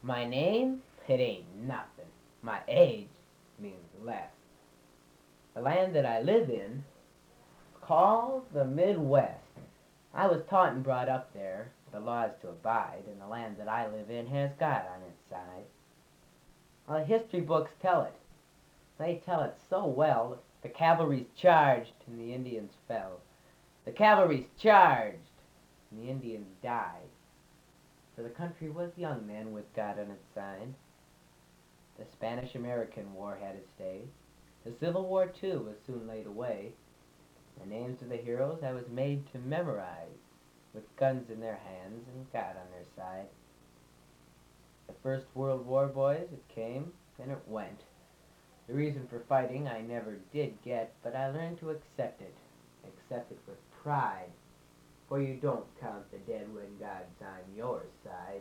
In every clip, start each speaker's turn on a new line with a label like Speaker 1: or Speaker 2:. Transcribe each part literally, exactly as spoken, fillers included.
Speaker 1: My name? It ain't nothing. My age means less. The land that I live in, called the Midwest. I was taught and brought up there, the laws to abide, and the land that I live in has God on its side. Well, the history books tell it. They tell it so well. The cavalry's charged and the Indians fell. The cavalry's charged and the Indians died. For the country was young then with God on its side. The Spanish-American War had its day. The Civil War, too, was soon laid away. The names of the heroes I was made to memorize, with guns in their hands and God on their side. The First World War, boys, it came and it went. The reason for fighting I never did get, but I learned to accept it, accept it with pride, for you don't count the dead when God's on your side.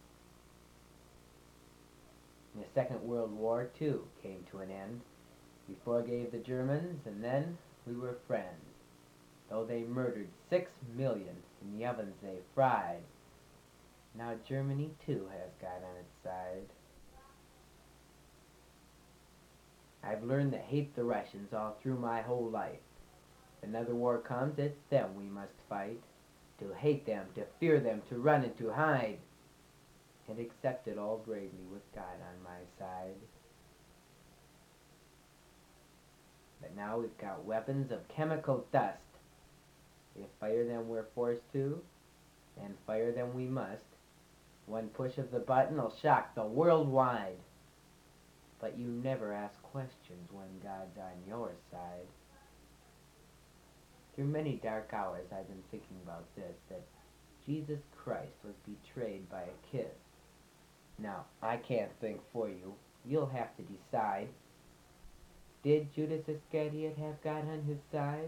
Speaker 1: The Second World War, too, came to an end. We forgave the Germans, and then we were friends, though they murdered six million in the ovens they fried. Now Germany, too, has God on its side. I've learned to hate the Russians all through my whole life. If another war comes, it's them we must fight. To hate them, to fear them, to run and to hide, and accept it all bravely with God on my side. But now we've got weapons of chemical dust. If fire them we're forced to, and fire them we must, one push of the button will shock the world wide. But you never ask questions when God's on your side. Through many dark hours I've been thinking about this, that Jesus Christ was betrayed by a kiss. Now, I can't think for you. You'll have to decide. Did Judas Iscariot have God on his side?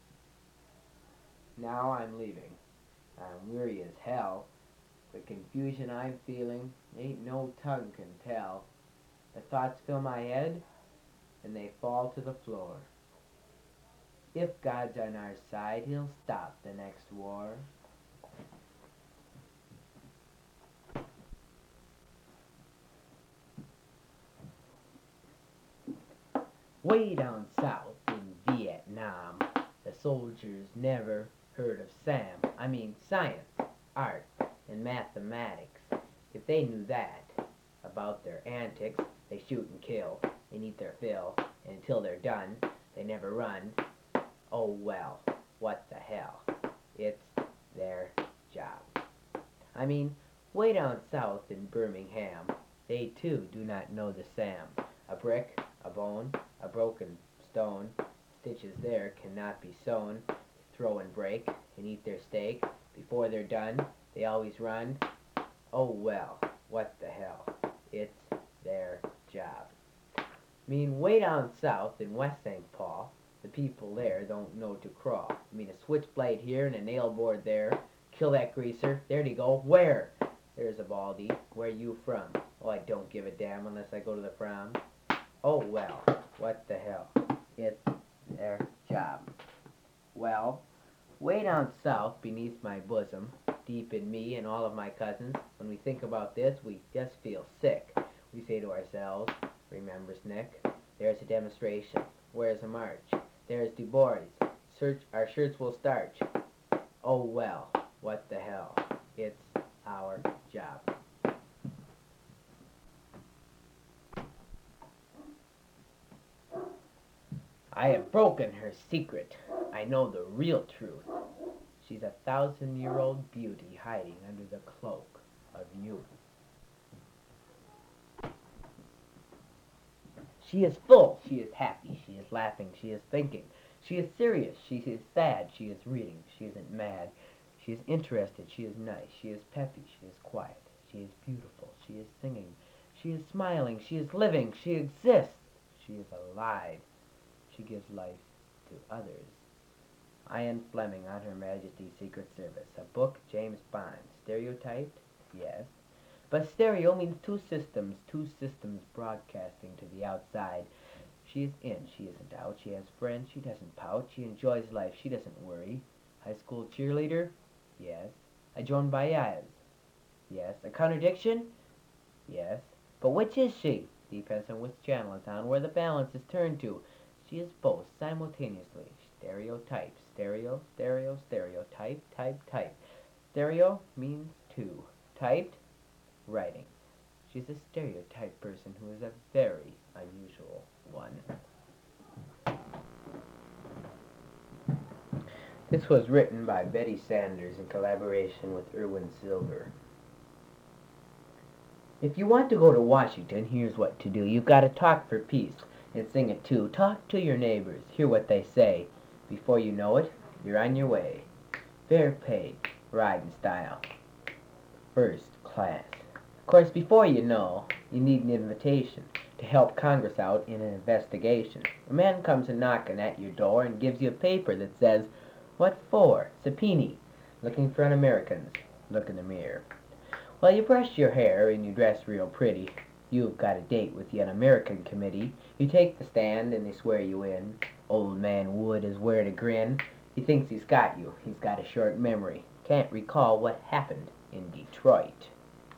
Speaker 1: Now I'm leaving. I'm weary as hell. The confusion I'm feeling ain't no tongue can tell. The thoughts fill my head, and they fall to the floor. If God's on our side, he'll stop the next war. Way down south in Vietnam, the soldiers never heard of Sam. I mean science, art, and mathematics. If they knew that about their antics, they shoot and kill, and eat their fill, and until they're done, they never run. Oh well, what the hell? It's their job. I mean, way down south in Birmingham, they too do not know the Sam. A brick, a bone, a broken stone, stitches there cannot be sewn. Throw and break, and eat their steak. Before they're done, they always run. Oh well, what the hell? It's their job. I mean, way down south in West Saint Paul, the people there don't know to crawl. I mean, a switchblade here and a nail board there. Kill that greaser. There'd he go. Where? There's a baldy. Where you from? Oh, I don't give a damn unless I go to the prom. Oh, well, what the hell? It's their job. Well, way down south beneath my bosom, deep in me and all of my cousins, when we think about this, we just feel sick. We say to ourselves, remember Snick? There's a demonstration. Where's a march? There's Du Bois. Search, our shirts will starch. Oh well, what the hell? It's our job. I have broken her secret. I know the real truth. She's a thousand-year-old beauty hiding under the cloak of youth. She is full, she is happy, she is laughing, she is thinking. She is serious, she is sad, she is reading, she isn't mad. She is interested, she is nice, she is peppy, she is quiet, she is beautiful, she is singing, she is smiling, she is living, she exists, she is alive. She gives life to others. Ian Fleming on Her Majesty's Secret Service. A book, James Bond. Stereotyped? Yes. But stereo means two systems, two systems broadcasting to the outside. She is in, she isn't out. She has friends, she doesn't pout. She enjoys life, she doesn't worry. High school cheerleader? Yes. A Joan Baez? Yes. A contradiction? Yes. But which is she? Depends on which channel it's on, where the balance is turned to. She is both simultaneously. Stereotype. Stereo, stereo, stereotype, type, type. Stereo means two. Typed, writing. She's a stereotype person who is a very unusual one. This was written by Betty Sanders in collaboration with Irwin Silver. If you want to go to Washington, here's what to do. You've got to talk for peace and sing it too. Talk to your neighbors. Hear what they say. Before you know it, you're on your way. Fair pay, riding style, first class. Of course, before you know, you need an invitation to help Congress out in an investigation. A man comes a knocking at your door and gives you a paper that says, "What for? Subpoena. Looking for un-Americans." Look in the mirror. Well, you brush your hair and you dress real pretty. You've got a date with the Un-American Committee. You take the stand and they swear you in. Old man Wood is where to grin. He thinks he's got you. He's got a short memory. Can't recall what happened in Detroit.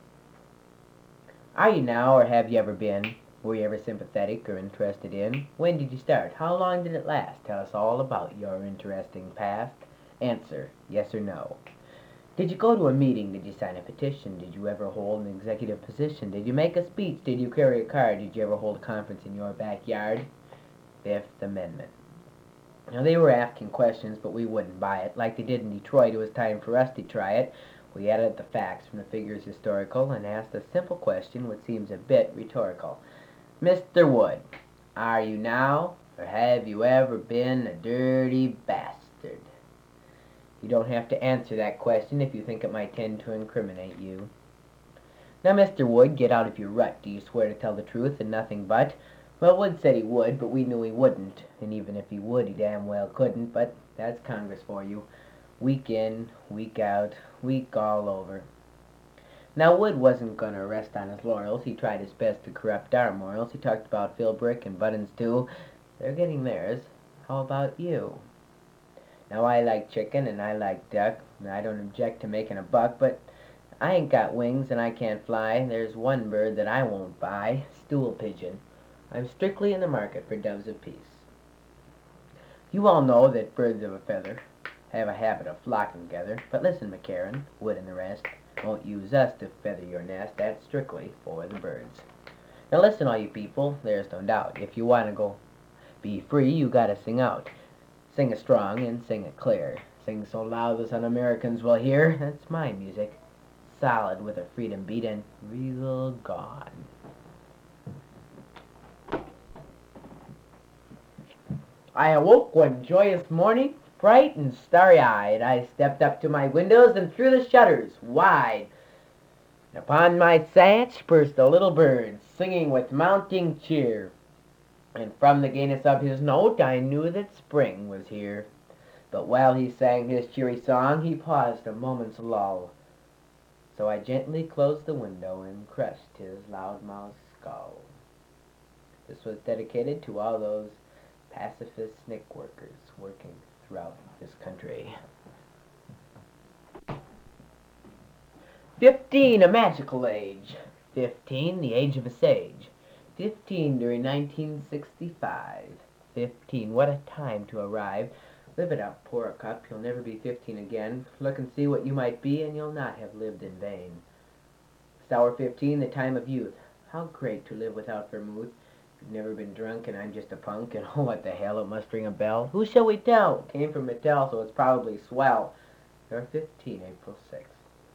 Speaker 1: Are you now, or have you ever been? Were you ever sympathetic or interested in? When did you start? How long did it last? Tell us all about your interesting past. Answer, yes or no. Did you go to a meeting? Did you sign a petition? Did you ever hold an executive position? Did you make a speech? Did you carry a card? Did you ever hold a conference in your backyard? Fifth Amendment. Now, they were asking questions, but we wouldn't buy it. Like they did in Detroit, it was time for us to try it. We added the facts from the figures historical and asked a simple question which seems a bit rhetorical. Mister Wood, are you now, or have you ever been a dirty bastard? You don't have to answer that question if you think it might tend to incriminate you. Now, Mister Wood, get out of your rut. Do you swear to tell the truth and nothing but? Well, Wood said he would, but we knew he wouldn't. And even if he would, he damn well couldn't. But that's Congress for you. Week in, week out, week all over. Now, Wood wasn't going to rest on his laurels. He tried his best to corrupt our morals. He talked about Philbrick and Buttons, too. They're getting theirs. How about you? Now, I like chicken and I like duck, and I don't object to making a buck, but I ain't got wings and I can't fly. There's one bird that I won't buy, stool pigeon. I'm strictly in the market for doves of peace. You all know that birds of a feather have a habit of flocking together, but listen, McCarran, Wood and the rest, won't use us to feather your nest. That's strictly for the birds. Now listen, all you people, there's no doubt. If you want to go be free, you gotta sing out. Sing it strong and sing it clear. Sing so loud the un-Americans will hear. That's my music. Solid with a freedom beat and real gone. I awoke one joyous morning, bright and starry-eyed. I stepped up to my windows and threw the shutters wide. Upon my thatch burst a little bird, singing with mounting cheer. And from the gayness of his note I knew that spring was here. But while he sang his cheery song, he paused a moment's lull. So I gently closed the window and crushed his loud-mouthed skull. This was dedicated to all those pacifist snick workers working throughout this country. Fifteen, a magical age. Fifteen, the age of a sage. Fifteen during nineteen sixty-five. Fifteen, what a time to arrive. Live it up, pour a cup, you'll never be fifteen again. Look and see what you might be, and you'll not have lived in vain. Sour fifteen, the time of youth. How great to live without vermouth. You've never been drunk, and I'm just a punk, and oh, what the hell, it must ring a bell. Who shall we tell? Came from Mattel, so it's probably swell. You're fifteen, April sixth.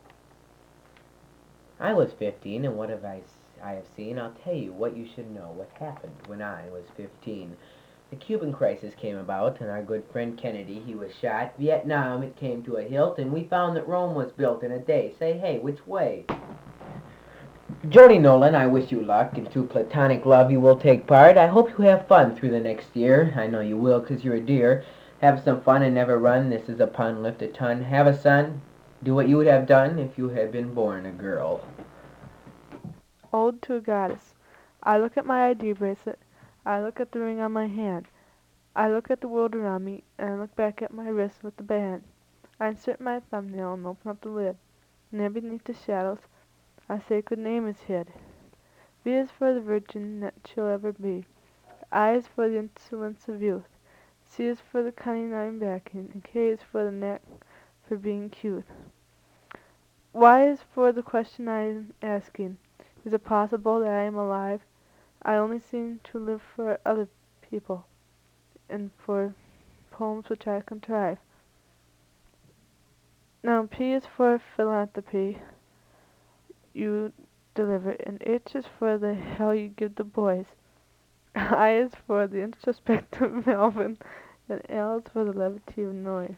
Speaker 1: I was fifteen, and what have I, I have seen? I'll tell you what you should know, what happened when I was fifteen. The Cuban crisis came about, and our good friend Kennedy, he was shot. Vietnam, it came to a hilt, and we found that Rome was built in a day. Say, hey, which way? Jody Nolan, I wish you luck. Into platonic love you will take part. I hope you have fun through the next year. I know you will, 'cause you're a dear. Have some fun and never run. This is a pun, lift a ton. Have a son. Do what you would have done if you had been born a girl.
Speaker 2: Ode to a Goddess. I look at my I D bracelet. I look at the ring on my hand. I look at the world around me, and I look back at my wrist with the band. I insert my thumbnail and open up the lid. And there beneath the shadows, our sacred name is hid. V is for the virgin that she'll ever be. I is for the insolence of youth. C is for the cunning I'm backing, and K is for the knack for being cute. Y is for the question I'm asking. Is it possible that I am alive? I only seem to live for other people, and for poems which I contrive. Now P is for philanthropy you deliver, and H is for the hell you give the boys. I is for the introspective Melvin, and L is for the levity of noise.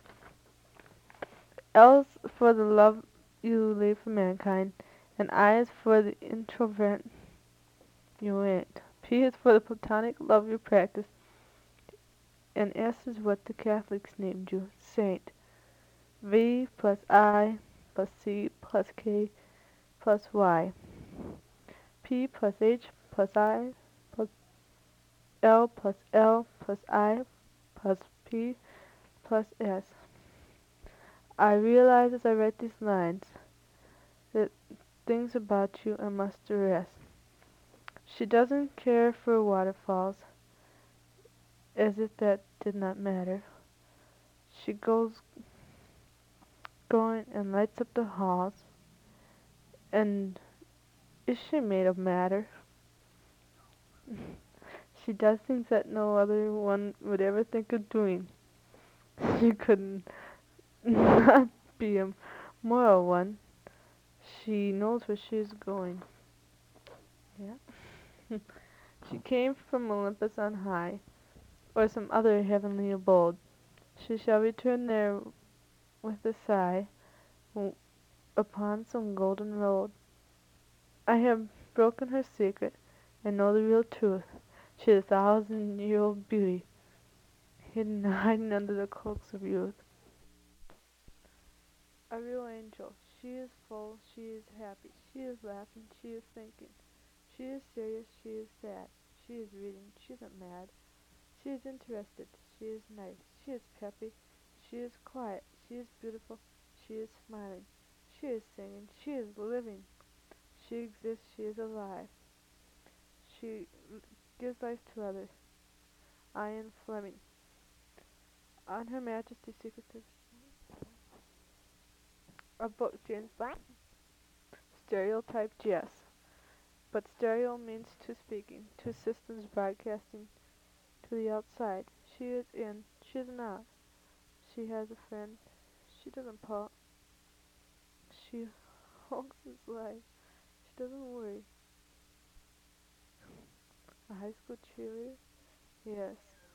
Speaker 2: L is for the love you leave for mankind, and I is for the introvert you ain't. P is for the platonic love you practice, and S is what the Catholics named you, Saint. V plus I plus C plus K plus Y. P plus H plus I plus L plus L plus I plus P plus S. I realize as I write these lines that things about you I must arrest. She doesn't care for waterfalls, as if that did not matter. She goes going and lights up the halls, and is she made of matter? She does things that no other one would ever think of doing. She couldn't not be a moral one. She knows where she is going. Yeah. She came from Olympus on high, or some other heavenly abode. She shall return there with a sigh, upon some golden road. I have broken her secret, and know the real truth. She is a thousand-year-old beauty, hidden hiding under the cloaks of youth. A real angel. She is full, she is happy, she is laughing, she is thinking. She is serious, she is sad. She is reading, she isn't mad. She is interested, she is nice, she is peppy, she is quiet, she is beautiful, she is smiling. She is singing, she is living. She exists, she is alive. She gives life to others. Ian Fleming. On Her Majesty's Secret Service. A book, James Bond. Stereotyped, yes. But stereo means to speaking, to systems broadcasting to the outside. She is in, she is not. She has a friend. She doesn't pout. She holds his life. She doesn't worry. A high school cheerleader? Yes.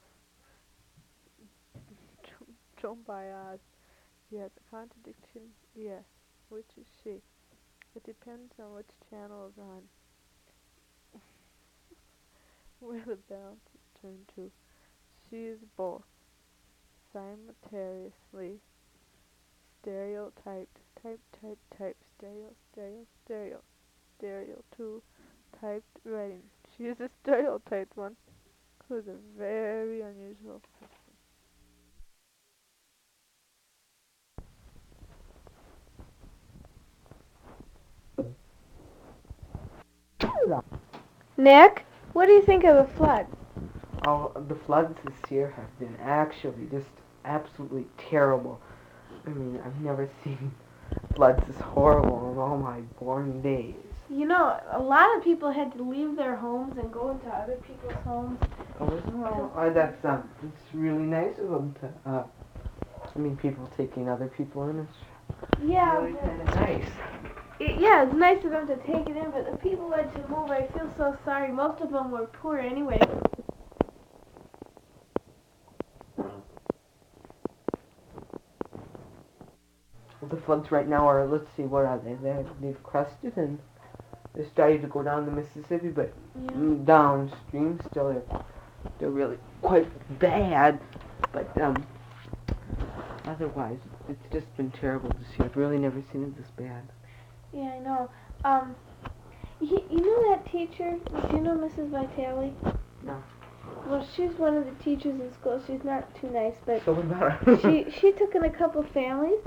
Speaker 2: Joan Baez. Yes. A contradiction? Yes. Which is she? It depends on which channel is on. Where the balance is turned to. She is both. Simultaneously. Stereotyped. Type, type, type. Stereo, stereo, stereo. Stereo two. Typed writing. She is a stereotyped one, who is a very unusual
Speaker 3: person.
Speaker 2: Nick, what do you think of the floods?
Speaker 3: Oh, the floods this year have been actually just absolutely terrible. I mean, I've never seen floods this horrible in all my born days.
Speaker 2: You know, a lot of people had to leave their homes and go into other people's homes.
Speaker 3: Oh, well, uh, that's um, it's really nice of them to. Uh, I mean, people taking other people in. It's
Speaker 2: Yeah,
Speaker 3: really kind of nice.
Speaker 2: It, yeah, it's nice of them to take it in, but the people who had to move, I feel so sorry. Most of them were poor anyway.
Speaker 3: The floods right now are, let's see, what are they? They're, they've crested and they're starting to go down the Mississippi, but
Speaker 2: Yeah.
Speaker 3: mm, downstream still they're, they're really quite bad. But um, otherwise, it's just been terrible this year. I've really never seen it this bad.
Speaker 2: Yeah, I know. Um, you, you know that teacher? Do you know Missus Vitale?
Speaker 3: No.
Speaker 2: Well, she's one of the teachers in school. She's not too nice, but
Speaker 3: So what about her?
Speaker 2: she she took in a couple families,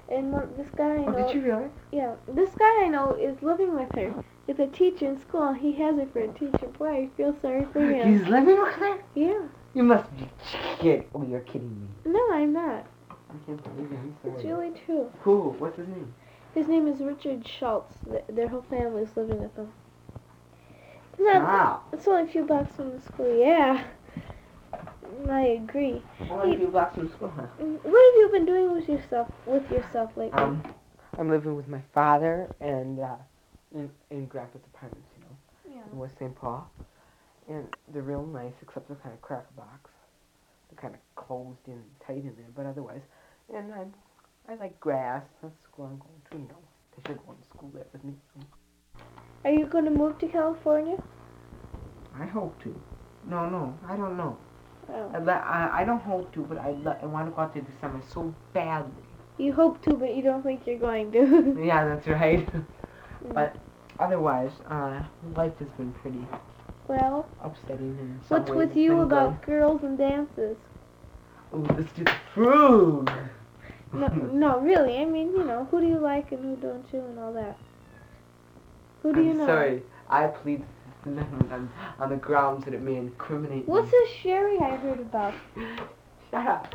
Speaker 2: And one, this guy I
Speaker 3: Oh,
Speaker 2: know,
Speaker 3: did you really?
Speaker 2: yeah, this guy I know is living with her. He's a teacher in school. He has her for a teacher. Boy, I feel sorry for him.
Speaker 3: He's living with her?
Speaker 2: Yeah.
Speaker 3: You must be kidding. Oh, you're kidding me.
Speaker 2: No, I'm not.
Speaker 3: I can't believe it. I'm sorry.
Speaker 2: It's really true.
Speaker 3: Who? What's his name?
Speaker 2: His name is Richard Schultz. Th- Their whole family is living with him. It's not,
Speaker 3: Wow.
Speaker 2: It's only a few blocks from the school. Yeah. I agree.
Speaker 3: Only a few blocks from school, huh?
Speaker 2: What have you been doing with yourself with yourself lately?
Speaker 3: Um, I'm living with my father and uh, in, in Grandpa's apartments, you know,
Speaker 2: yeah.
Speaker 3: in West Saint Paul. And they're real nice, except they're kind of crack box. They're kind of closed in and tight in there, but otherwise. And I'm, I like grass. That's the school I'm going to, you know. Because you're going to school there with me.
Speaker 2: Are you going to move to California?
Speaker 3: I hope to. No, no, I don't know.
Speaker 2: Oh.
Speaker 3: I, I, I don't hope to, but I, I want to go out there this summer so badly.
Speaker 2: You hope to, but you don't think you're going to.
Speaker 3: Yeah, that's right. But otherwise, uh, life has been pretty
Speaker 2: Well,
Speaker 3: upsetting in some
Speaker 2: what's
Speaker 3: ways.
Speaker 2: with
Speaker 3: It's
Speaker 2: you
Speaker 3: been
Speaker 2: about girls and dances?
Speaker 3: good. Ooh, let's do the food.
Speaker 2: No, no, really. I mean, you know, who do you like and who don't you and all that. Who do you
Speaker 3: I'm
Speaker 2: know?
Speaker 3: sorry, I plead the amendment on, on the grounds that it may incriminate
Speaker 2: What's
Speaker 3: me.
Speaker 2: this Sherry I heard about?
Speaker 3: Shut up.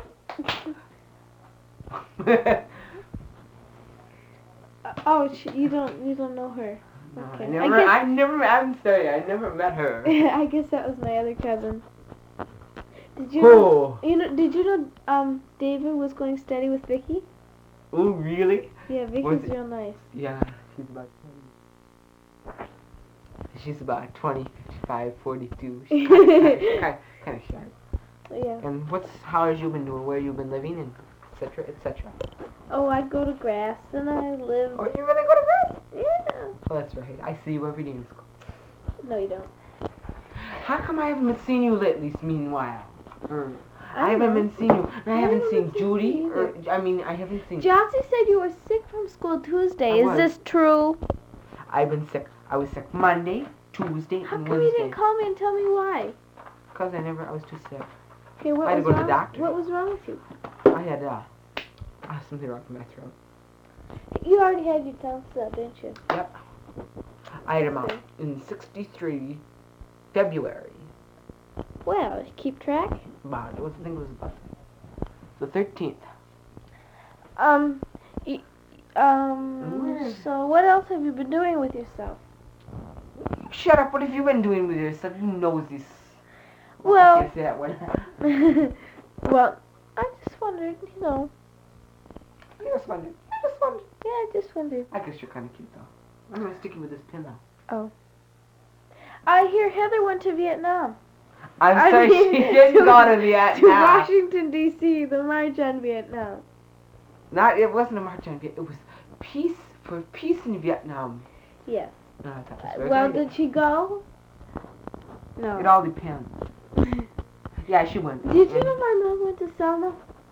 Speaker 2: Uh, oh, sh- you don't you don't know her.
Speaker 3: No,
Speaker 2: Okay.
Speaker 3: I
Speaker 2: I
Speaker 3: never,
Speaker 2: guess-
Speaker 3: I never, I'm sorry, I never met her.
Speaker 2: I guess that was my other cousin. Did you know,
Speaker 3: Oh,
Speaker 2: you know? Did you know um David was going steady with Vicky?
Speaker 3: oh, really?
Speaker 2: Yeah, Vicky's
Speaker 3: Was it-
Speaker 2: real nice.
Speaker 3: Yeah, she's about twenty. She's about twenty, five, forty-two. She's kind of, kind, kind of shy.
Speaker 2: Yeah.
Speaker 3: And what's, how have you been doing? Where you been living, and et cetera, et cetera.
Speaker 2: Oh, I go to Grass and I live.
Speaker 3: Oh, you really go to Grace?
Speaker 2: Yeah.
Speaker 3: Oh, that's right. I see you every day in school.
Speaker 2: No, you don't.
Speaker 3: How come I haven't been seeing you lately? Meanwhile, or, I,
Speaker 2: I
Speaker 3: haven't
Speaker 2: know.
Speaker 3: been seeing you. And I
Speaker 2: I
Speaker 3: haven't
Speaker 2: haven't
Speaker 3: seen
Speaker 2: seen
Speaker 3: Judy.
Speaker 2: you
Speaker 3: Or I mean, I haven't seen.
Speaker 2: Jossie said you were sick from school Tuesday.
Speaker 3: I
Speaker 2: Is
Speaker 3: was.
Speaker 2: this true?
Speaker 3: I've been sick. I was sick Monday, Tuesday,
Speaker 2: How
Speaker 3: and
Speaker 2: come you
Speaker 3: Wednesday.
Speaker 2: didn't call me and tell me why?
Speaker 3: Cause I never. I was too sick.
Speaker 2: Okay, what
Speaker 3: I had to
Speaker 2: was
Speaker 3: go to the
Speaker 2: wrong?
Speaker 3: doctor.
Speaker 2: What was wrong with you?
Speaker 3: I had uh, uh something wrong with my throat.
Speaker 2: You already had your tonsils out, didn't you?
Speaker 3: Yep. I had them out
Speaker 2: Okay.
Speaker 3: in sixty-three February.
Speaker 2: Well, keep track.
Speaker 3: About it was I think it was about the thirteenth.
Speaker 2: Um, y- um.
Speaker 3: Where?
Speaker 2: So what else have you been doing with yourself?
Speaker 3: Shut up! What have you been doing with yourself? You nosy. s-
Speaker 2: Well-
Speaker 3: I can't say that one.
Speaker 2: Well, I just wondered. You know.
Speaker 3: I just wondered. I just wondered.
Speaker 2: Yeah, I just wondered.
Speaker 3: I guess you're kind of cute though. I'm gonna stick you with this pin now.
Speaker 2: I hear Heather went to Vietnam.
Speaker 3: I'm
Speaker 2: I
Speaker 3: sorry,
Speaker 2: mean,
Speaker 3: she didn't
Speaker 2: to-
Speaker 3: go to
Speaker 2: To
Speaker 3: Vietnam.
Speaker 2: Washington D C, the March on Vietnam.
Speaker 3: Not. It wasn't a march on Vietnam. It was peace for peace in Vietnam.
Speaker 2: Yes.
Speaker 3: No, I thought
Speaker 2: Uh,
Speaker 3: it was
Speaker 2: well,
Speaker 3: very-
Speaker 2: did she go? No.
Speaker 3: It all depends. Yeah, she went.
Speaker 2: Did you
Speaker 3: And-
Speaker 2: know my mom went to Selma?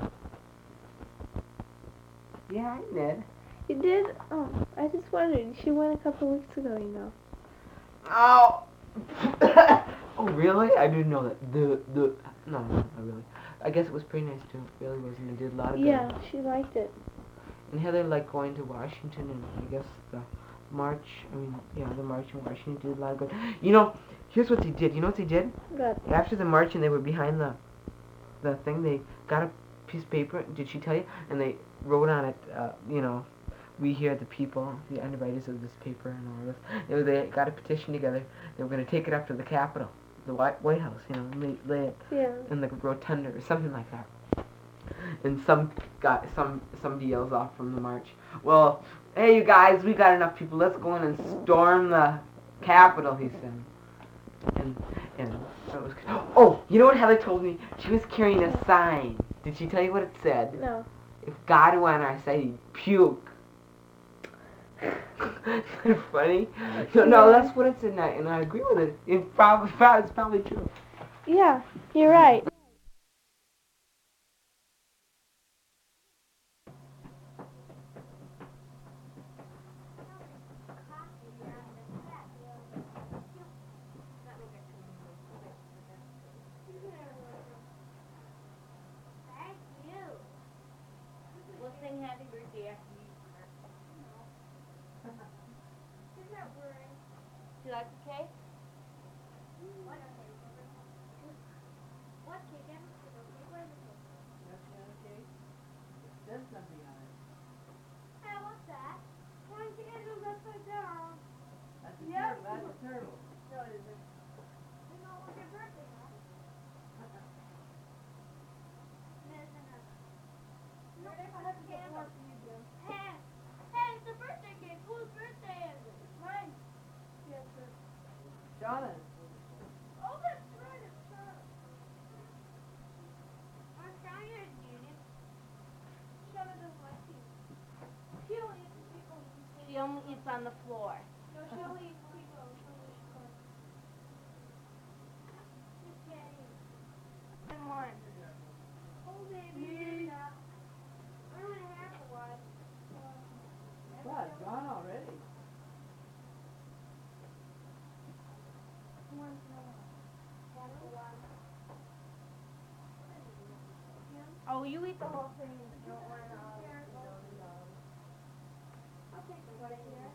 Speaker 3: Yeah, I did.
Speaker 2: You did? Oh, I just wondered. She went a couple weeks ago, you know.
Speaker 3: Oh. Oh, really? I didn't know that. The the no, no, not really. I guess it was pretty nice too. It really was, and it did a lot of good.
Speaker 2: Yeah, she liked it.
Speaker 3: And Heather liked going to Washington, and I guess the march. I mean, yeah, the march in Washington did a lot of good. You know, here's what they did. You know what they did?
Speaker 2: Good.
Speaker 3: After the march, and they were behind the the thing. They got a piece of paper. Did she tell you? And they wrote on it. Uh, you know, we here the people, the underwriters of this paper, and all this. They, were- they got a petition together. They were going to take it up to the Capitol, the White White House. You know, and they lay it
Speaker 2: Yeah.
Speaker 3: in the rotunda or something like that. And some guy, some somebody yells off from the march. Well, hey you guys, we got enough people. Let's go in and storm the Capitol. He said. And and so it was. Oh, you know what Heather told me? She was carrying a sign. Did she tell you what it said?
Speaker 2: No.
Speaker 3: If God were on our side, he'd puke. Isn't that funny? No, no, that's what it said, and I, and I agree with it. It probably, it's probably true.
Speaker 2: Yeah, you're right.
Speaker 4: We'll sing happy birthday after you like a cake?
Speaker 5: What okay? What cake? Em? Is it okay? What is it?
Speaker 6: cake? There's something on it.
Speaker 5: Hey, what's that? One candle upside down.
Speaker 6: That's a
Speaker 5: Yep.
Speaker 6: turtle. That's a turtle.
Speaker 5: No, it isn't. It's not like your birthday, huh? There's another. No, I have to get more for you, Jim. Hey, hey, it's a birthday cake. Whose birthday is it? Mine. Yes, sir.
Speaker 6: Shauna.
Speaker 5: Oh, that's right, it's her. I'm trying to get it. Shauna doesn't like you. She only eats people.
Speaker 4: She only eats on the floor.
Speaker 5: No, she only eats people. She only eats people. Just kidding.
Speaker 4: And one.
Speaker 5: Oh, baby. I only have one.
Speaker 6: What? Gone already?
Speaker 4: Oh, you eat the whole thing. You don't want to.
Speaker 5: I'll take the one here.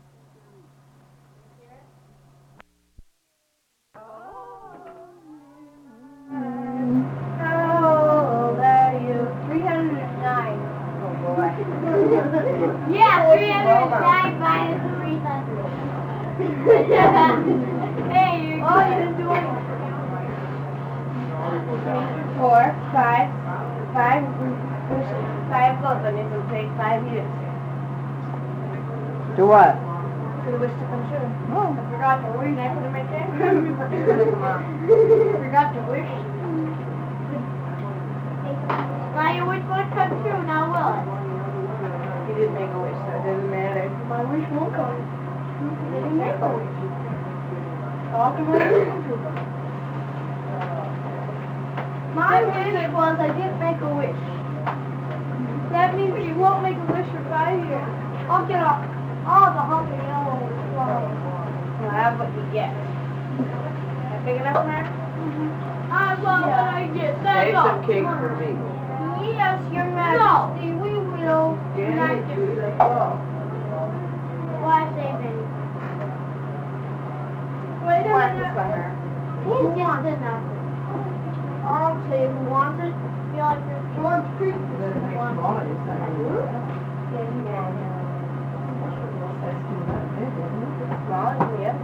Speaker 4: How old are you?
Speaker 5: three hundred nine.
Speaker 4: Oh boy.
Speaker 5: Yeah, three hundred nine minus three hundred. Hey, you're
Speaker 4: Oh, you didn't do anything. Four, five, five, five goals, and it will take five years
Speaker 6: To what?
Speaker 4: for the wish to come true.
Speaker 6: Oh.
Speaker 4: I forgot to wish. Can I put it right there? Forgot to wish.
Speaker 5: now your wish won't come true, now will it?
Speaker 4: He didn't make a wish, so it doesn't matter. My wish won't come. He didn't make a wish. How can my wish come true?
Speaker 5: My wish was I didn't make a wish. That means you won't make a wish for five years. I'll get off all the hunky yellow flowers.
Speaker 4: You'll have what you get. Is that big enough now?
Speaker 5: I love what I get. That's
Speaker 3: Take
Speaker 5: all.
Speaker 3: some cake for me.
Speaker 5: Yes, Your Majesty, we will.
Speaker 6: Danny, do the ball.
Speaker 5: Why say baby? Wait a
Speaker 4: Want this
Speaker 5: minute.
Speaker 4: for her.
Speaker 5: He's just enough. I'll say who wants it. Be like your George Creek.
Speaker 6: That's too small. It's not good. That's too much big, isn't it?
Speaker 4: Small as we ever.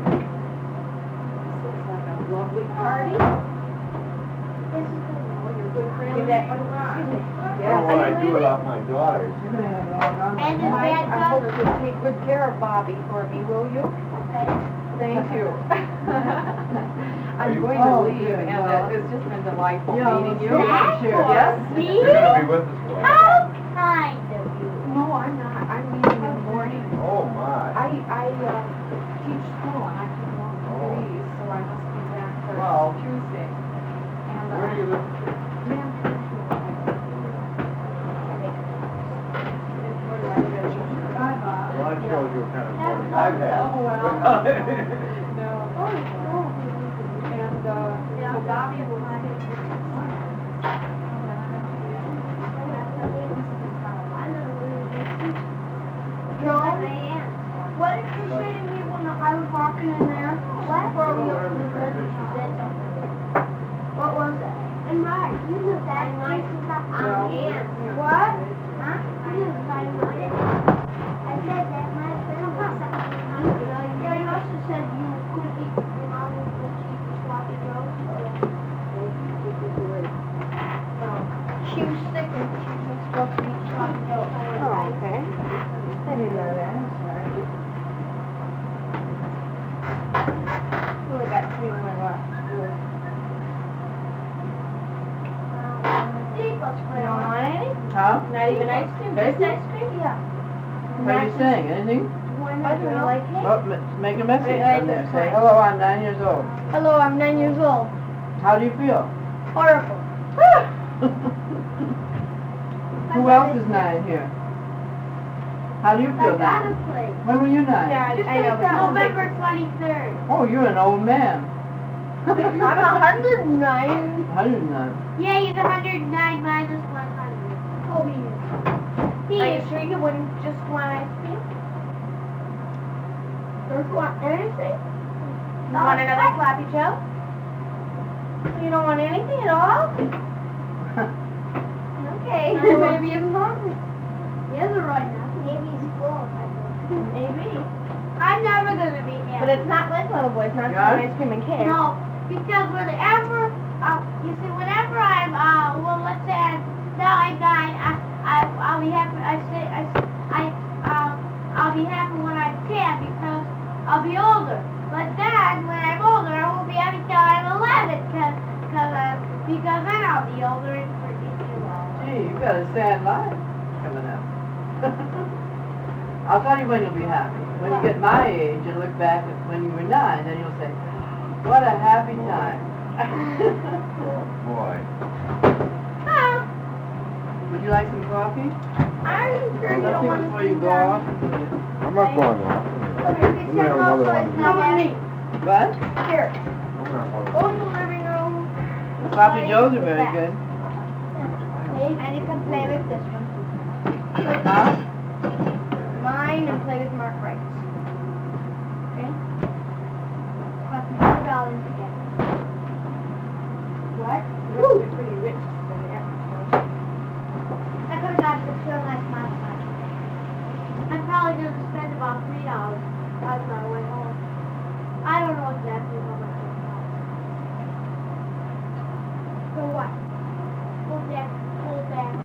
Speaker 4: This looks like a lovely party.
Speaker 5: This is good.
Speaker 4: Give that one. Excuse me.
Speaker 7: Oh, what I do without my daughters.
Speaker 6: You're gonna have it all gone.
Speaker 5: And his
Speaker 4: Mike,
Speaker 5: dad
Speaker 4: I hope
Speaker 5: does.
Speaker 4: you take good care of Bobby for me, will you? Thank you. I'm going to
Speaker 6: Oh,
Speaker 4: leave,
Speaker 6: good.
Speaker 4: and uh, it's just been delightful
Speaker 6: Yeah,
Speaker 4: meeting you.
Speaker 6: Dad,
Speaker 4: Sure.
Speaker 5: for
Speaker 4: Yes.
Speaker 5: me?
Speaker 7: You're gonna be with us for a while.
Speaker 5: How kind of you.
Speaker 4: No, I'm not. I'm meeting in the morning.
Speaker 7: Oh, my.
Speaker 4: I, I, uh, teach school and I can walk degrees, so I must be back for
Speaker 7: Well,
Speaker 4: Tuesday. And, uh,
Speaker 7: Where do you live? Well, I showed you kind of morning I've had.
Speaker 4: Oh, well. No. And, uh, so Bobby will
Speaker 5: Joe, what did you say to me when I was walking in there? What? Before we opened the door, she said something. What was it? And right, you just that nice and stuff on hand. What? Huh? You just got him on it. I said that my friend was something. Yeah, you also said you couldn't eat your mom was going to eat the sloppy joes. She was sick and she was supposed to eat sloppy joes.
Speaker 4: Oh, okay. I didn't know that. I'm sorry. Only got three more left.
Speaker 5: See, let's
Speaker 4: You
Speaker 5: play
Speaker 4: don't
Speaker 5: on.
Speaker 4: want any?
Speaker 6: Huh?
Speaker 4: Not even ice cream?
Speaker 6: Ice
Speaker 4: Just ice cream?
Speaker 5: Yeah.
Speaker 6: What are you saying? Anything?
Speaker 5: Why
Speaker 4: I
Speaker 5: not?
Speaker 4: don't know. Like cake?
Speaker 6: Oh, m- make a message
Speaker 4: I- I
Speaker 6: on there.
Speaker 4: just
Speaker 6: Say,
Speaker 4: like-
Speaker 6: hello, I'm nine years old.
Speaker 5: Hello, I'm nine years old.
Speaker 6: How do you feel?
Speaker 5: Horrible.
Speaker 6: Who else is nine here? How do you
Speaker 5: I
Speaker 6: feel
Speaker 5: gotta
Speaker 6: now?
Speaker 5: play.
Speaker 6: When were you nine?
Speaker 4: Yeah,
Speaker 5: Just
Speaker 4: I know,
Speaker 5: like
Speaker 4: but don't
Speaker 5: November twenty-third.
Speaker 6: Oh, you're an old man.
Speaker 5: I'm a hundred and nine.
Speaker 6: one hundred nine.
Speaker 5: Yeah, he's a hundred and nine minus one hundred. Oh, he is. He
Speaker 4: Are you
Speaker 5: is.
Speaker 4: sure you wouldn't just want ice cream?
Speaker 5: Don't want anything?
Speaker 4: You want another Sloppy Joe?
Speaker 5: You don't want anything at all?
Speaker 4: Okay.
Speaker 5: Or maybe he's hungry. He isn't right now.
Speaker 4: Maybe he's full.
Speaker 5: Maybe. I'm never gonna be happy.
Speaker 4: But it's not like little boys, not
Speaker 6: Yeah?
Speaker 4: ice cream and cake.
Speaker 5: No, because whenever, uh, you see, whenever I'm, uh, well, let's say I'm, now I died, I, I, I'll be happy, I say, I, I, um, I'll be happy when I'm ten because I'll be older. But then, when I'm older, I won't be happy till I'm eleven, cause, cause, uh, because then I'll be older and forget you all.
Speaker 6: Gee, you've got a sad life coming up. I'll tell you when you'll be happy. When you get my age and look back at when you were nine, then you'll say, what a happy time.
Speaker 7: Boy.
Speaker 5: Huh?
Speaker 6: Would you like some coffee?
Speaker 5: I'm sure you don't
Speaker 6: Nothing
Speaker 5: want
Speaker 6: before
Speaker 5: to
Speaker 6: you
Speaker 5: do
Speaker 6: go
Speaker 5: that.
Speaker 6: off?
Speaker 7: I'm not going off.
Speaker 5: Look, if
Speaker 7: I'm
Speaker 5: you
Speaker 7: gonna have
Speaker 5: check
Speaker 7: another
Speaker 5: also,
Speaker 7: one.
Speaker 5: it's
Speaker 7: I'm
Speaker 5: not
Speaker 6: Come
Speaker 5: bad.
Speaker 6: on, What?
Speaker 5: Here,
Speaker 7: gonna
Speaker 5: go to the living room.
Speaker 6: Sloppy Joes are very good.
Speaker 4: And you can play with this one.
Speaker 6: Huh?
Speaker 4: Mine and play with Mark Wright's. Okay?
Speaker 5: Cost me two dollars to get.
Speaker 4: What? You're pretty rich for the exercise.
Speaker 5: I could have got the show last month. I'm probably going to spend about three dollars on my way home. I don't know exactly how much it costs. For what? Hold back, hold back.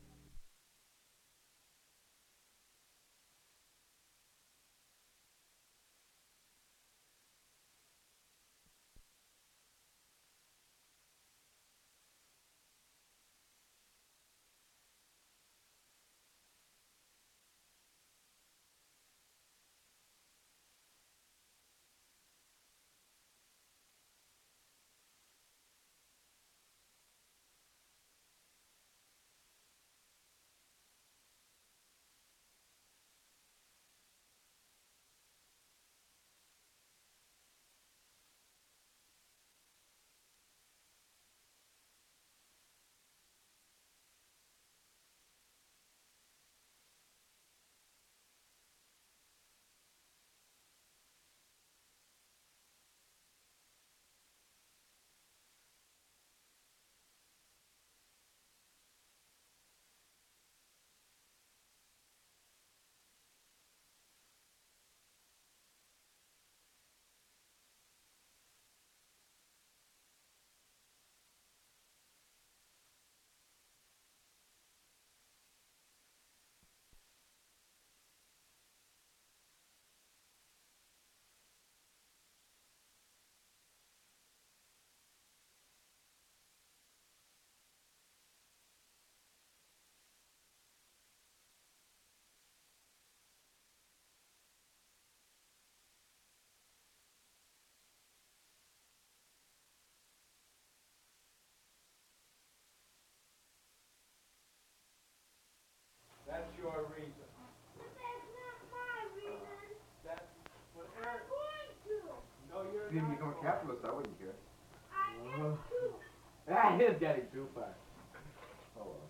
Speaker 7: That's your reason.
Speaker 5: But that's not my reason.
Speaker 7: That's what Eric.
Speaker 5: I'm going to.
Speaker 7: No, you're
Speaker 8: If you
Speaker 7: not.
Speaker 8: become a capitalist, I wouldn't care.
Speaker 5: I am too.
Speaker 7: Ah, he's getting too far.
Speaker 8: Oh, well.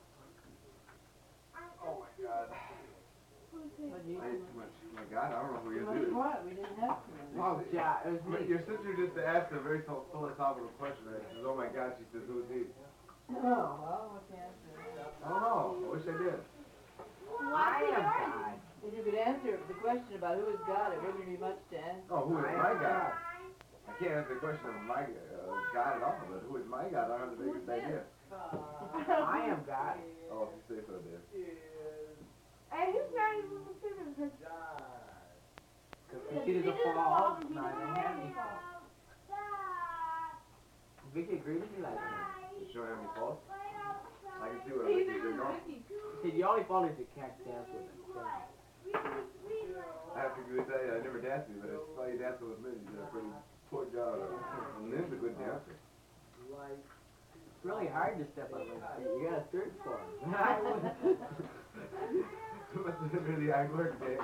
Speaker 5: I'm
Speaker 7: Oh my God.
Speaker 6: What, you
Speaker 8: I ate too much. My God, I don't know who
Speaker 6: too
Speaker 8: you
Speaker 6: much
Speaker 8: is.
Speaker 6: what? We didn't have to.
Speaker 7: Oh, yeah, it was
Speaker 8: But
Speaker 7: me.
Speaker 8: your sister just asked a very phil- philosophical question. Right? She says, "Oh my God," she says, "Who's he?"
Speaker 6: Oh, well, what's the answer?
Speaker 8: I don't know. I wish I did.
Speaker 7: I am God.
Speaker 6: If you could answer the question about who is God, it wouldn't be much to answer.
Speaker 8: Oh, who is my God? I can't answer the question of my uh, God at all, but who is my God? I don't have the biggest idea.
Speaker 7: I am God.
Speaker 8: Oh, if you say so, dear.
Speaker 5: And he's not even considered because
Speaker 7: Because Conchita's a fall, not a Henry fall. Vicky agreed with you like that.
Speaker 8: You sure have any faults? I can see what I can do. No.
Speaker 7: See, the only fault is you can't dance with him. So.
Speaker 8: I have to agree with that. I never danced with you, but I saw you dancing with Lynn. You did a pretty poor job. And Lynn's a good dancer.
Speaker 7: It's really hard to step on those feet. You gotta search for him.
Speaker 8: It must have been really hard work, Dave.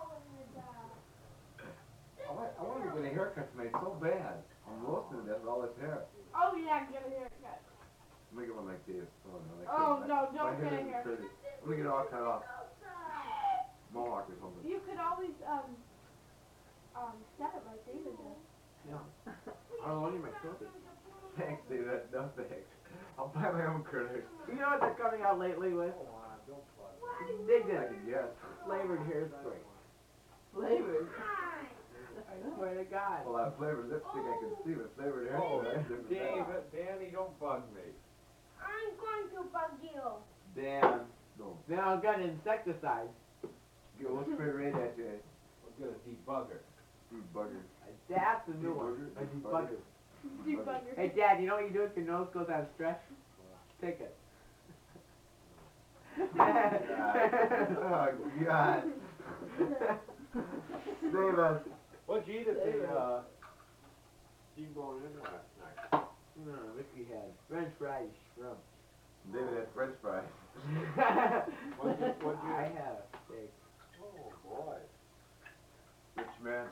Speaker 8: I want, I want to get a haircut tonight so bad. I'm roasting to death with all this hair.
Speaker 5: oh yeah, get a haircut.
Speaker 8: I'm gonna get one like Dave. Oh, no, like
Speaker 5: Oh,
Speaker 8: that.
Speaker 5: no,
Speaker 8: My
Speaker 5: don't
Speaker 8: hair
Speaker 5: get a
Speaker 8: isn't
Speaker 5: haircut.
Speaker 8: pretty. I'm gonna get it all cut off. Mohawk or something.
Speaker 5: You could always um um um, set it like David does.
Speaker 6: Yeah. I'll loan you my trophy.
Speaker 8: Thanks, David. No thanks. I'll buy my own critters.
Speaker 6: You know what they're coming out lately with?
Speaker 8: Come on, don't fuck.
Speaker 6: Dig
Speaker 8: I
Speaker 6: this.
Speaker 8: can guess.
Speaker 6: Flavored hairspray. Flavored? I swear to God.
Speaker 8: Well, that flavored lipstick I can see, but flavored hair.
Speaker 9: Oh,
Speaker 8: that's different.
Speaker 9: David, Danny, don't bug me.
Speaker 5: I'm going to bug you.
Speaker 8: Dan, no.
Speaker 6: Then I've got an insecticide.
Speaker 8: Go, we'll spray right at you.
Speaker 9: We'll get a debugger.
Speaker 8: You bugger.
Speaker 6: That's the new one. A
Speaker 8: Debugger.
Speaker 6: debugger.
Speaker 5: Debugger.
Speaker 6: Hey, Dad, you know what you do if your nose goes on stretch? Take it.
Speaker 8: Oh, God. Save us.
Speaker 9: What'd you eat at the, uh, T-Bone Inn last night?
Speaker 6: No, Ricky had French fries from.
Speaker 8: David had French fries.
Speaker 9: What'd you, what'd you
Speaker 6: I
Speaker 9: eat?
Speaker 6: had a steak.
Speaker 9: Oh, boy.
Speaker 8: Rich man.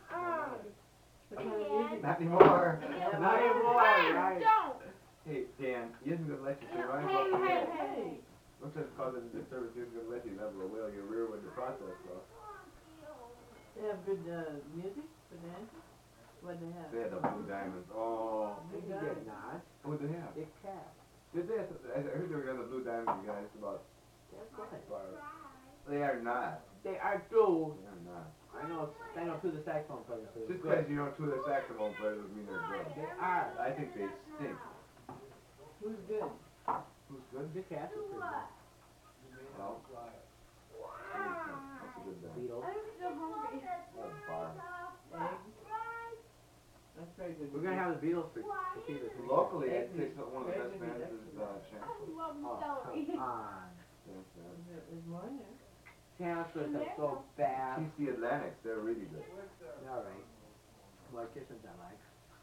Speaker 5: Dad.
Speaker 8: Not anymore.
Speaker 6: Not anymore, right?
Speaker 5: Don't.
Speaker 8: Hey, Dan, he isn't going to let you say right.
Speaker 5: Hey, hey, hey.
Speaker 8: Looks like it's causing a disturbance. He isn't going to let you level a whale your rear window process, though.
Speaker 6: They have good uh, music for dancing? What they have?
Speaker 8: They had the blue diamonds. Oh.
Speaker 6: They did not.
Speaker 8: What did they have?
Speaker 6: Big cat.
Speaker 8: Did they have, I heard they were going to blue diamonds, you guys, about
Speaker 6: That's right.
Speaker 8: bar. They are not.
Speaker 6: They are true.
Speaker 8: They are not.
Speaker 6: I know. I know two of the saxophone players. So
Speaker 8: Just
Speaker 6: good.
Speaker 8: because you know two of the saxophone players doesn't mean they're good.
Speaker 6: They are.
Speaker 8: I think they stink.
Speaker 6: Who's good?
Speaker 8: Who's good?
Speaker 6: Big cat is pretty good.
Speaker 8: Well, that's a good band.
Speaker 6: Beatles.
Speaker 5: I'm so hungry.
Speaker 8: Oh, bar.
Speaker 6: Eggs. That's very good.
Speaker 3: We're gonna have the Beatles for for Peter.
Speaker 8: Locally, I'd say so- one of the best bands is uh, Chancellor.
Speaker 5: Love
Speaker 6: Oh,
Speaker 5: celery.
Speaker 6: come on.
Speaker 8: Yes, man.
Speaker 6: There's more in there. Chancellors are so fast.
Speaker 8: T C Atlantics, they're really good.
Speaker 6: All right. Morticians I like.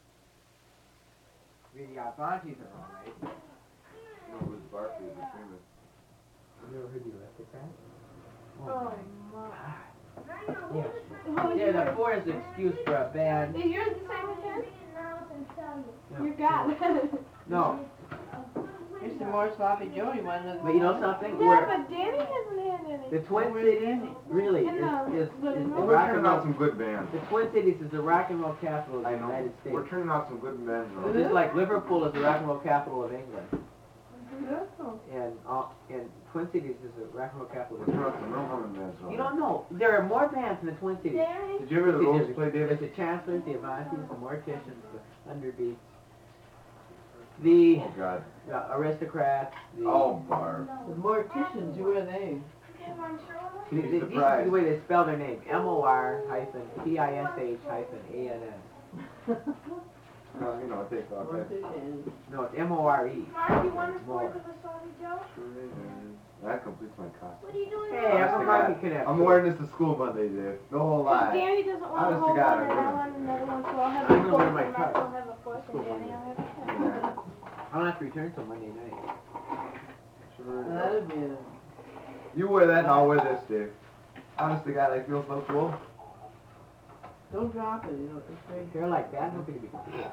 Speaker 6: The Avantis are all right.
Speaker 8: You know, Bruce Barkley is the famous.
Speaker 3: You ever heard the Aristocrats?
Speaker 5: Oh my.
Speaker 6: Yes.
Speaker 5: Oh,
Speaker 6: Yeah, the four is an excuse for a band.
Speaker 5: Is yours the same as his?
Speaker 6: No.
Speaker 5: You got it.
Speaker 6: No.
Speaker 4: Here's some more sloppy Joey one.
Speaker 6: But you know something?
Speaker 5: Yeah,
Speaker 6: We're,
Speaker 5: but Danny hasn't had any.
Speaker 6: the Twin Cities really
Speaker 5: And,
Speaker 6: is,
Speaker 5: uh,
Speaker 6: is, is
Speaker 5: but
Speaker 6: the
Speaker 5: no-
Speaker 8: Well, we're
Speaker 6: rock and
Speaker 8: turning out
Speaker 6: roll.
Speaker 8: some good bands.
Speaker 6: The Twin Cities is the rock and roll capital of the
Speaker 8: I know.
Speaker 6: United States.
Speaker 8: We're turning out some good bands.
Speaker 6: This is like Liverpool is the rock and roll capital of England,
Speaker 5: Oh.
Speaker 6: and uh, and Twin Cities is the rock and roll capital
Speaker 8: We're
Speaker 6: of
Speaker 8: turning out
Speaker 6: England.
Speaker 8: some real women bands.
Speaker 6: You don't know. There are more bands in the Twin Cities.
Speaker 5: Danny?
Speaker 8: Did you ever the Rose play,
Speaker 6: There's
Speaker 8: David?
Speaker 6: the Chancellors, the Avantis, the Morticians, the Underbeats, the
Speaker 8: Oh, God.
Speaker 6: uh, Aristocrats, the...
Speaker 8: Oh, Barb.
Speaker 4: The Morticians, who are they?
Speaker 6: The- the- These are the way they spell their name. M O R hyphen P I S H hyphen A N S.
Speaker 8: Well, you know, it takes off. Right?
Speaker 4: Morticians.
Speaker 6: No, it's M O R E.
Speaker 5: Mark, you want to
Speaker 6: More.
Speaker 5: sport with a Sony Joe?
Speaker 8: That completes my costume.
Speaker 5: What are you doing?
Speaker 6: Hey,
Speaker 5: now?
Speaker 6: I'm a market connect.
Speaker 8: I'm wearing this to school Monday, dude. No whole
Speaker 5: Because
Speaker 8: lie.
Speaker 5: Danny doesn't want to
Speaker 8: Honest to
Speaker 5: hold
Speaker 8: God,
Speaker 5: one
Speaker 8: I'm
Speaker 5: and I
Speaker 8: gonna-
Speaker 5: want another one, so I'll have
Speaker 6: I'm
Speaker 5: a
Speaker 6: gonna
Speaker 5: fourth
Speaker 6: wear
Speaker 5: and
Speaker 6: my
Speaker 5: Mark
Speaker 6: cut.
Speaker 5: will have a fourth and Danny will have a fifth.
Speaker 8: Yeah.
Speaker 6: I don't have to return till Monday night.
Speaker 8: Sure.
Speaker 4: That'd be a...
Speaker 8: You wear that and I'll wear this, dude. Honest to God, I feel so cool.
Speaker 4: Don't drop it, you know, it's very...
Speaker 6: Hair like that, nobody be cool.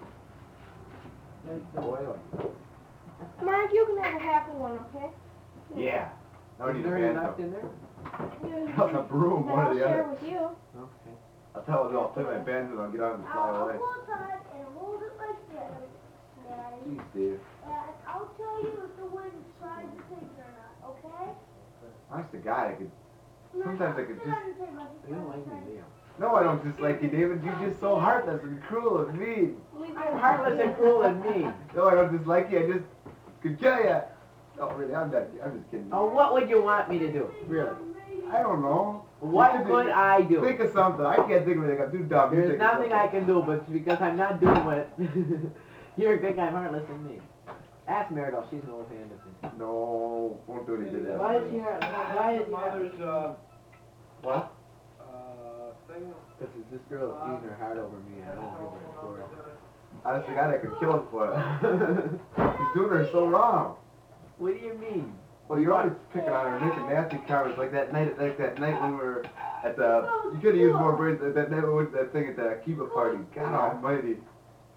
Speaker 4: That's the...
Speaker 6: Boy,
Speaker 5: Mark, you can have a happy one, okay?
Speaker 8: Yeah. Now we
Speaker 6: is
Speaker 8: need a
Speaker 6: there any
Speaker 8: band
Speaker 6: left in there?
Speaker 8: How's a broom,
Speaker 5: Then
Speaker 8: one or
Speaker 5: I'll
Speaker 8: the
Speaker 5: share
Speaker 8: other.
Speaker 5: with you.
Speaker 6: Okay.
Speaker 8: I'll tell you, I'll play my band and I'll get out and fly
Speaker 5: I'll
Speaker 8: away.
Speaker 5: hold tight and hold it like this, Daddy.
Speaker 8: Jeez, Dave.
Speaker 5: And I'll tell you if the wind tries to take or not, okay?
Speaker 8: Honest to God, I could. Sometimes I could just.
Speaker 6: You don't like me, do you?
Speaker 8: No, I don't dislike you, David. You're just so heartless and cruel and mean.
Speaker 6: I'm heartless and cruel and mean.
Speaker 8: No, I don't dislike you. I just could kill you. Oh, really? I'm not. I'm just kidding.
Speaker 6: Oh, what would you want me to do? Really?
Speaker 8: I don't know.
Speaker 6: What
Speaker 8: You
Speaker 6: could I do?
Speaker 8: Think of something. I can't think of anything. I'm too dumb. You
Speaker 6: There's
Speaker 8: think of
Speaker 6: nothing I
Speaker 8: something.
Speaker 6: can do, but because I'm not doing what you think I'm heartless and mean. Ask Meredith, she's an old hand at this.
Speaker 8: No, won't do any of that.
Speaker 4: Why is he hurt? Why is he hurt?
Speaker 9: Mother's, uh,
Speaker 8: What?
Speaker 9: uh, thing.
Speaker 6: Because this girl is using her heart over me, I don't give her a quarter.
Speaker 8: Honest to God, I could kill him for it. He's doing her so wrong.
Speaker 6: What do you mean?
Speaker 8: Well, you're always picking on her, making nasty comments like that night, like that night when we were at the. You could have used more brains. That, that night we went to that thing at the Kiva party. God Almighty,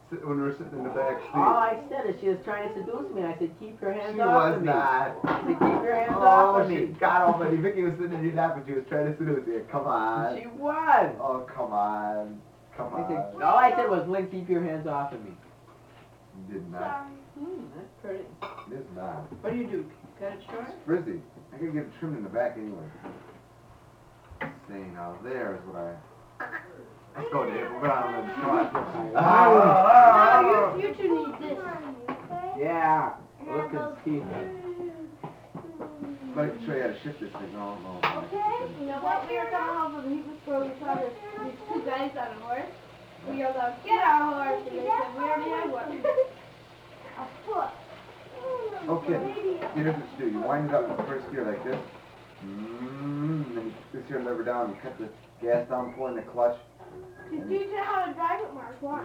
Speaker 8: sit- when we were sitting in the back seat.
Speaker 6: All I said is she was trying to seduce me. I said, keep your hands
Speaker 8: She
Speaker 6: off
Speaker 8: was
Speaker 6: of me.
Speaker 8: not.
Speaker 6: I said, keep your hands off
Speaker 8: Oh,
Speaker 6: of
Speaker 8: she
Speaker 6: me.
Speaker 8: got off on you. Vicky was sitting in your lap and she was trying to seduce you. Come on.
Speaker 6: She was.
Speaker 8: Oh, come on. Come
Speaker 6: I said,
Speaker 8: on.
Speaker 6: all I said was, Lynn, keep your hands off of me.
Speaker 8: You did not.
Speaker 4: Hmm, that's pretty.
Speaker 8: It is not.
Speaker 4: What do you do? Cut it short?
Speaker 8: It's frizzy. I can get it trimmed in the back anyway. See, now there is what I... Let's go, Dave. We're on the come on.
Speaker 5: Oh, you, you two need this.
Speaker 6: Yeah. Look at his teeth.
Speaker 8: But I can show you how to shift this thing. No, no.
Speaker 5: Okay, you know what? We were coming home from the Hebrew store. We saw this, these two guys on a horse. We yelled out, get our horse. And they said, we already have one. A foot.
Speaker 8: Okay, here's what you do. You wind it up in the first gear like this. Mm, and then you put this here lever down. You cut the gas down, pull in the clutch.
Speaker 5: Just teach you how to drive it, Mark. Watch.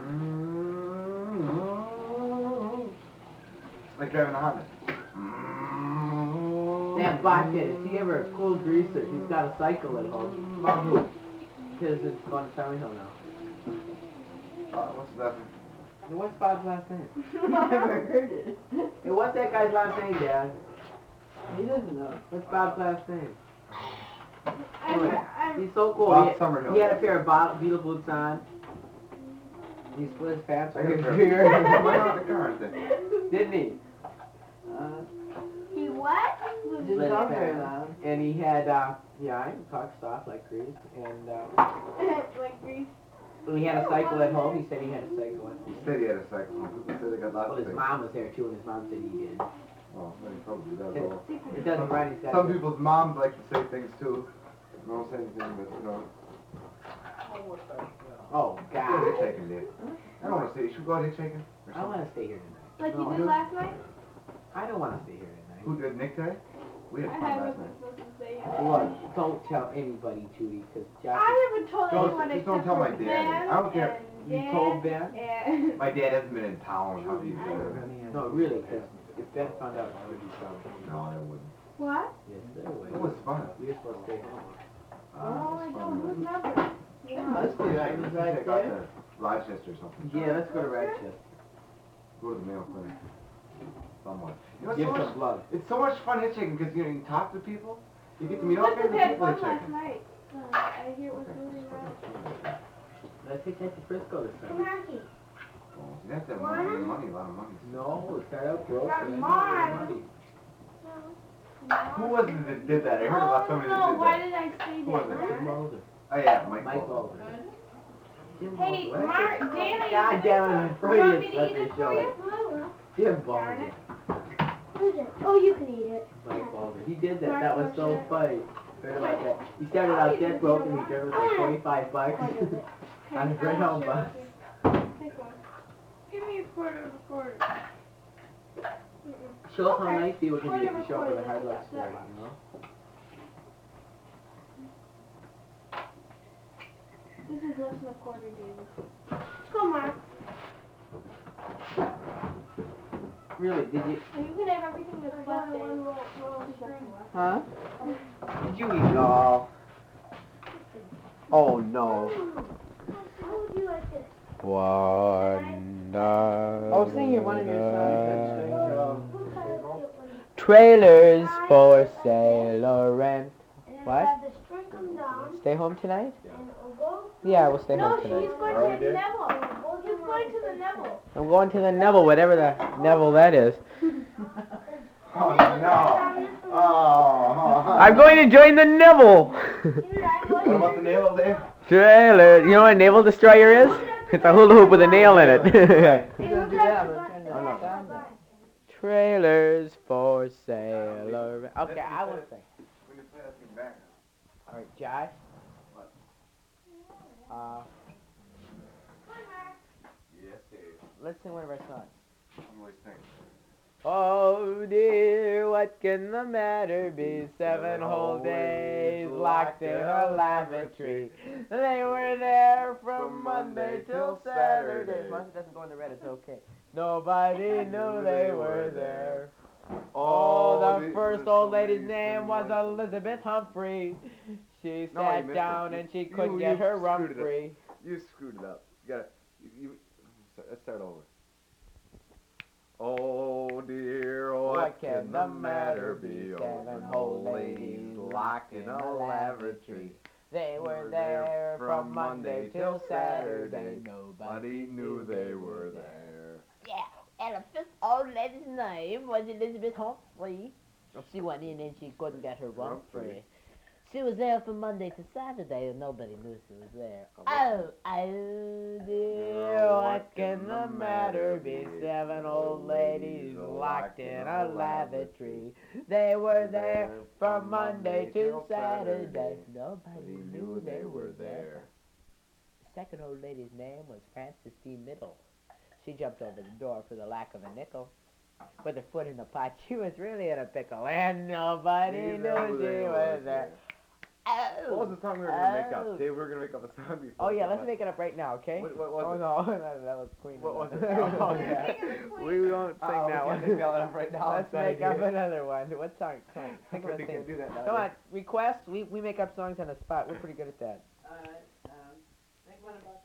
Speaker 8: Mm, it's like driving a Honda. Mm,
Speaker 6: That black kid, is he ever a cool greaser? He's got a cycle at home. Because it's going to Tommy Hill now.
Speaker 8: Uh, what's that?
Speaker 6: What's Bob's last name?
Speaker 4: Never heard it.
Speaker 6: Hey, what's that guy's last name, Dad?
Speaker 4: He doesn't know.
Speaker 6: What's Bob's last name?
Speaker 5: I'm, I'm,
Speaker 6: He's so cool.
Speaker 8: Bob
Speaker 6: he, had,
Speaker 8: Summerhill.
Speaker 6: he had a pair of bo- Beetle boots on. He split his pants
Speaker 8: I
Speaker 6: right
Speaker 8: get
Speaker 6: here.
Speaker 8: Why not the car? Then?
Speaker 6: Didn't he?
Speaker 4: Uh,
Speaker 5: he what?
Speaker 4: just
Speaker 6: Split his
Speaker 4: talk very
Speaker 6: pants.
Speaker 4: loud.
Speaker 6: And he had, uh, yeah, I can talk soft like Grease. And uh,
Speaker 5: Like grease.
Speaker 6: when he had a cycle at home, he said he had a cycle at
Speaker 8: He
Speaker 6: home.
Speaker 8: said he had a cycle. He said they got lots
Speaker 6: Well,
Speaker 8: of
Speaker 6: his
Speaker 8: things.
Speaker 6: mom was there too, and his mom said he did.
Speaker 8: Well, then he probably does.
Speaker 6: It,
Speaker 8: Well,
Speaker 6: it doesn't run, he's got
Speaker 8: some people's moms like to say things too. I don't say anything, but you know.
Speaker 6: Oh,
Speaker 8: Go
Speaker 6: God.
Speaker 8: hitchhiking, Dave. I don't want to say. Should we go out hitchhiking? Or
Speaker 6: I don't
Speaker 8: something?
Speaker 6: want to stay here tonight.
Speaker 5: Like
Speaker 6: No,
Speaker 5: you
Speaker 6: I
Speaker 5: did
Speaker 6: don't-
Speaker 5: last night?
Speaker 6: I don't want to stay here tonight.
Speaker 8: Who did Nick today? We had
Speaker 5: I
Speaker 8: fun
Speaker 5: had
Speaker 8: last
Speaker 5: wasn't
Speaker 8: night.
Speaker 5: supposed to say
Speaker 6: Look, don't tell anybody, Judy, because Josh.
Speaker 5: I haven't told
Speaker 8: Don't-
Speaker 5: anyone
Speaker 8: just
Speaker 5: except
Speaker 8: don't tell
Speaker 5: for
Speaker 8: my dad.
Speaker 5: Ben
Speaker 8: I don't care.
Speaker 5: and
Speaker 6: You
Speaker 5: Dan
Speaker 6: told Ben?
Speaker 5: And
Speaker 8: My dad hasn't been in town. How do you do that?
Speaker 6: No, really, because if Ben found out, I would be sorry.
Speaker 8: No, I wouldn't.
Speaker 5: what?
Speaker 6: Yes, there would.
Speaker 8: It was fun.
Speaker 6: We were supposed to stay home.
Speaker 5: Oh, I
Speaker 8: it was
Speaker 5: don't
Speaker 8: fun.
Speaker 5: remember. Yeah.
Speaker 6: Let's do that.
Speaker 8: Maybe we should
Speaker 6: Right
Speaker 8: check out
Speaker 6: there.
Speaker 8: to Rochester or something.
Speaker 6: Yeah, let's go to Rochester.
Speaker 8: Go to the mail clinic. Somewhat. You know, it's
Speaker 6: Give
Speaker 8: so much,
Speaker 6: some blood.
Speaker 8: it's so much fun hitchhiking because you know you can talk to people. You get to meet all
Speaker 5: Look,
Speaker 8: kinds
Speaker 5: we
Speaker 8: of
Speaker 5: had
Speaker 8: people
Speaker 5: fun last
Speaker 8: hitchhiking.
Speaker 5: night. Uh, I hear it was really nice.
Speaker 6: Let's take that to Frisco this
Speaker 5: Come
Speaker 6: time.
Speaker 5: here, Keith.
Speaker 8: Oh, you have to have money, money, a lot of money.
Speaker 6: No, we start out broke.
Speaker 5: Got
Speaker 6: and then
Speaker 5: mine.
Speaker 6: money.
Speaker 8: Who was it that did that? I heard about somebody
Speaker 5: Oh,
Speaker 8: that
Speaker 5: no,
Speaker 8: did
Speaker 5: why
Speaker 8: that.
Speaker 5: did I say
Speaker 8: Who was
Speaker 5: that?
Speaker 8: it?
Speaker 6: Jim Mulder.
Speaker 8: Oh yeah, Mike.
Speaker 6: Mike
Speaker 8: Mulder.
Speaker 6: Mulder. Jim
Speaker 5: Hey,
Speaker 6: Mulder.
Speaker 5: Mark, Danny.
Speaker 6: God damn it, I'm
Speaker 5: You
Speaker 6: afraid
Speaker 5: want
Speaker 6: it's
Speaker 5: me to
Speaker 6: let
Speaker 5: eat
Speaker 6: me
Speaker 5: it
Speaker 6: show
Speaker 5: for
Speaker 6: it.
Speaker 5: you?
Speaker 6: Jim Mulder.
Speaker 5: Who's it? Oh, you can eat it.
Speaker 6: Mike Mulder. He did that. That was so funny. Heard about that. He started out dead broke and he turned with like twenty-five bucks on the Greyhound bus.
Speaker 5: Take one. Give me a quarter of a quarter.
Speaker 6: Show us how
Speaker 5: Okay.
Speaker 6: nice people can be if you
Speaker 5: Whatever
Speaker 6: show up with a
Speaker 5: quarter
Speaker 6: hard luck
Speaker 5: that's
Speaker 6: story,
Speaker 5: that
Speaker 6: you know?
Speaker 5: This is less than a quarter, David. Go, Mark.
Speaker 6: Really, did you?
Speaker 5: And you can have everything that's left in.
Speaker 6: Huh? Did you eat it all? Oh no.
Speaker 5: How would you like this?
Speaker 1: Wonder.
Speaker 6: Oh, sing your one of your songs.
Speaker 1: Trailers for sale or rent.
Speaker 5: And
Speaker 1: What?
Speaker 5: have the string come down.
Speaker 1: Stay home tonight?
Speaker 5: And we'll go.
Speaker 1: Yeah, we'll stay
Speaker 5: No,
Speaker 1: home
Speaker 5: she's
Speaker 1: tonight.
Speaker 5: going
Speaker 8: Are we
Speaker 5: to the
Speaker 8: there?
Speaker 5: Neville. He's going to the Neville.
Speaker 1: I'm going to the Neville, whatever the Neville that is.
Speaker 8: Oh no. Oh.
Speaker 1: I'm going to join the Neville.
Speaker 8: What about the nail, Dave?
Speaker 1: Trailer. You know what a naval destroyer is? It's a hula hoop with a nail in it. Trailers for sale or rent. Okay, I will sing.
Speaker 8: When you play that thing back.
Speaker 1: All right, Josh. Uh,
Speaker 8: Yes, Dave.
Speaker 1: let's sing one of our songs.
Speaker 8: I'm always thinking.
Speaker 1: Oh dear, what can the matter be? Seven whole days locked in a lavatory. They were there from Monday till Saturday. As long as it doesn't go in the red, it's okay. Nobody knew they were there. Oh, the first old lady's name was Elizabeth Humphrey. She
Speaker 8: No, you
Speaker 1: sat
Speaker 8: missed
Speaker 1: down
Speaker 8: it.
Speaker 1: and she
Speaker 8: You-
Speaker 1: couldn't
Speaker 8: you
Speaker 1: get her
Speaker 8: screwed
Speaker 1: rump
Speaker 8: it up.
Speaker 1: free.
Speaker 8: You screwed it up. You gotta. You, you,
Speaker 9: let's start over. Oh dear, what can the matter be? Seven old ladies locked in a lavatory.
Speaker 1: They were there from Monday till Saturday.
Speaker 9: Nobody knew they were there.
Speaker 1: Yeah, and the fifth old lady's name was Elizabeth Humphrey. She went in and she couldn't get her rump free. She was there from Monday to Saturday and nobody knew she was there. Oh, oh dear, what can the matter be? Seven old ladies locked in a lavatory. They were there from Monday to Saturday. Nobody knew they were there. The second old lady's name was Frances D. Middle. She jumped over the door for the lack of a nickel. With her foot in the pot, she was really in a pickle, and nobody
Speaker 9: You
Speaker 1: knew
Speaker 9: know
Speaker 1: she
Speaker 9: they
Speaker 1: was
Speaker 9: were
Speaker 1: there.
Speaker 9: What was the song we were gonna make
Speaker 1: Oh.
Speaker 9: up? Dave, we were gonna make up a song before.
Speaker 1: Oh yeah, let's make it up right now, okay?
Speaker 9: What, what was
Speaker 1: oh
Speaker 9: it?
Speaker 1: no, no, that was Queen.
Speaker 9: What was it?
Speaker 1: Oh yeah.
Speaker 9: We won't sing
Speaker 1: Oh,
Speaker 9: that
Speaker 1: we
Speaker 9: one.
Speaker 1: can
Speaker 6: Spell it up right now.
Speaker 1: Let's make up another one. What song? Come on, think of a
Speaker 6: We
Speaker 1: thing.
Speaker 6: can't do that now.
Speaker 1: Come on, request. We we make up songs on the spot. We're pretty good at that.
Speaker 7: Alright, um, make one about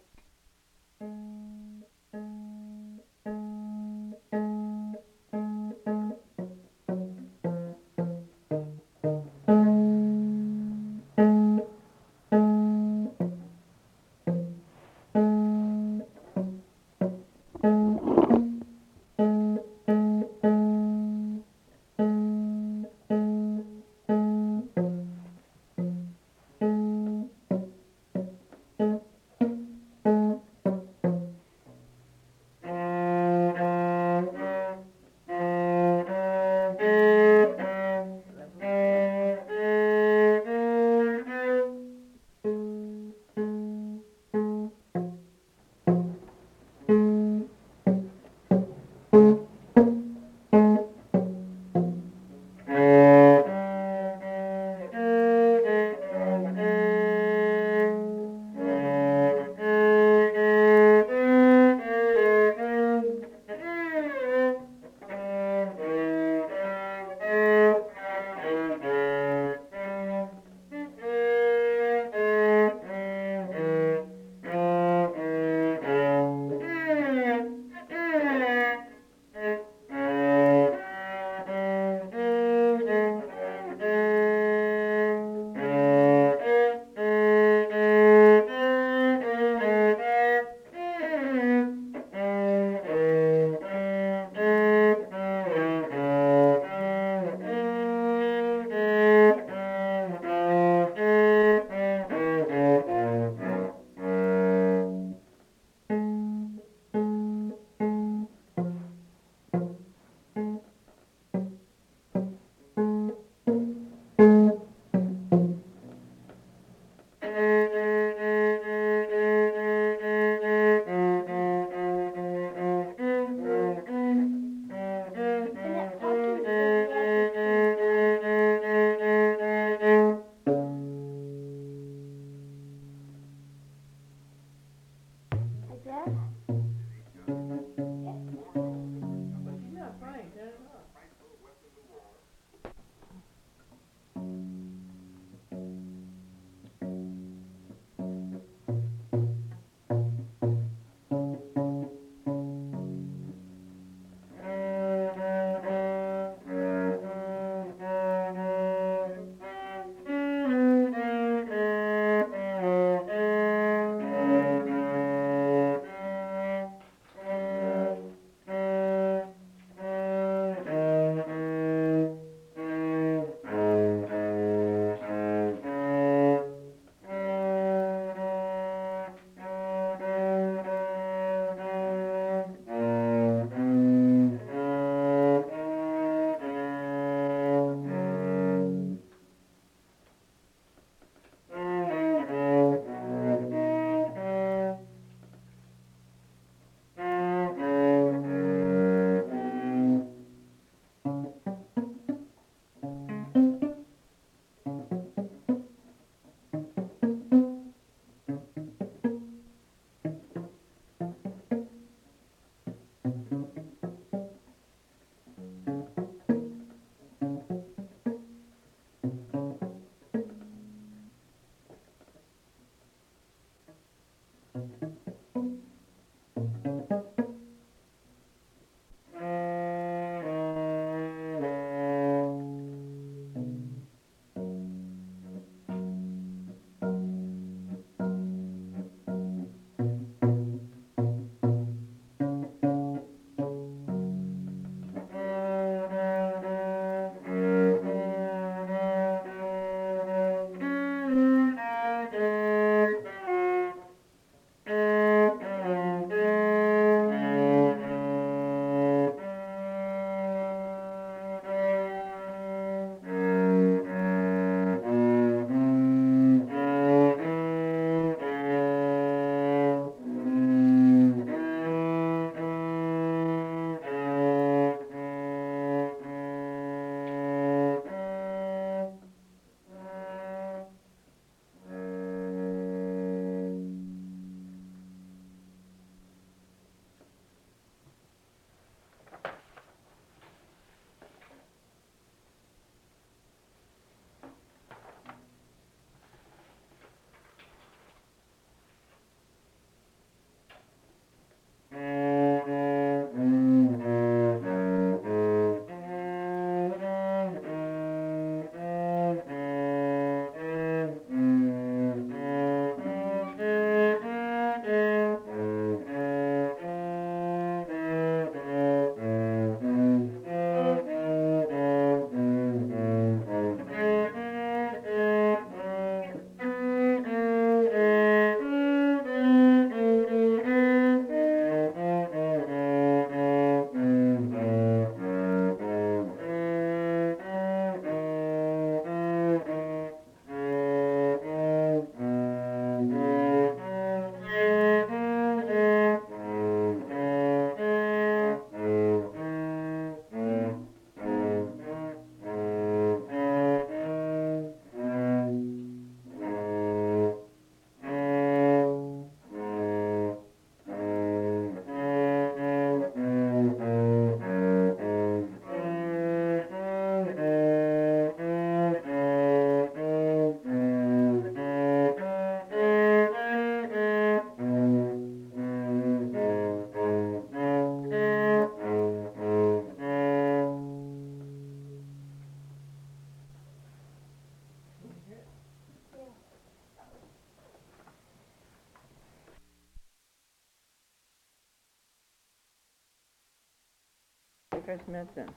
Speaker 10: first met them?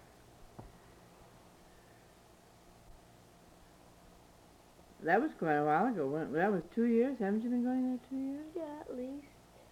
Speaker 10: That was quite a while ago. When, that was two years? Haven't you been going there two years?
Speaker 5: Yeah, at least.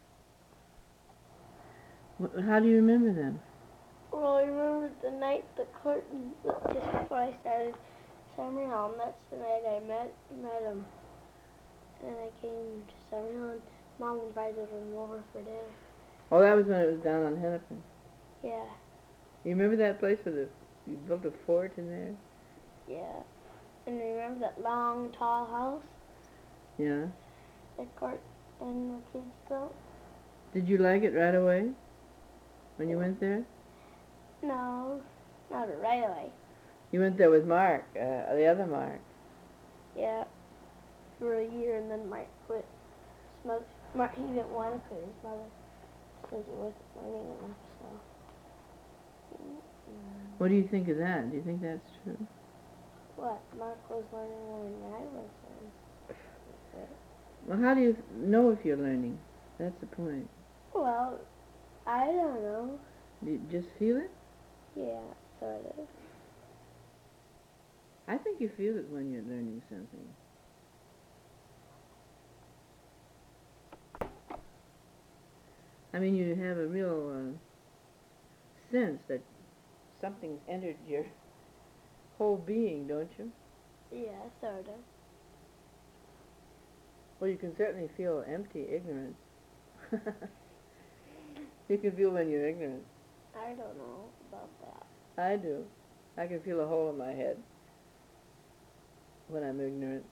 Speaker 10: Wh- How do you remember them?
Speaker 5: Well, I remember the night the curtain, just before I started Summer Hill, and that's the night I met met him. And I came to Summer Hill, and Mom invited him over for dinner.
Speaker 10: Oh, that was when it was down on Hennepin.
Speaker 5: Yeah,
Speaker 10: You remember that place where the, you built a fort in there?
Speaker 5: yeah. And remember that long, tall house
Speaker 10: Yeah.
Speaker 5: that Court and the kids built?
Speaker 10: Did you like it right away when you went there?
Speaker 5: No, not right away.
Speaker 10: You went there with Mark, uh, the other Mark.
Speaker 5: Yeah, for a year, and then Mark quit. His mother, Mark, he didn't want to quit. His mother said he wasn't learning enough, so. Mm.
Speaker 10: What do you think of that? Do you think that's true?
Speaker 5: What? Mark was learning more than I was learning.
Speaker 10: Well, how do you know if you're learning? That's the point.
Speaker 5: Well, I don't know.
Speaker 10: Do you just feel it?
Speaker 5: Yeah, sort of.
Speaker 10: I think you feel it when you're learning something. I mean, you have a real uh, sense that something's entered your whole being, don't you?
Speaker 5: Yeah, sort of.
Speaker 10: Well, you can certainly feel empty ignorance. You can feel when you're ignorant.
Speaker 5: I don't know about that.
Speaker 10: I do. I can feel a hole in my head when I'm ignorant.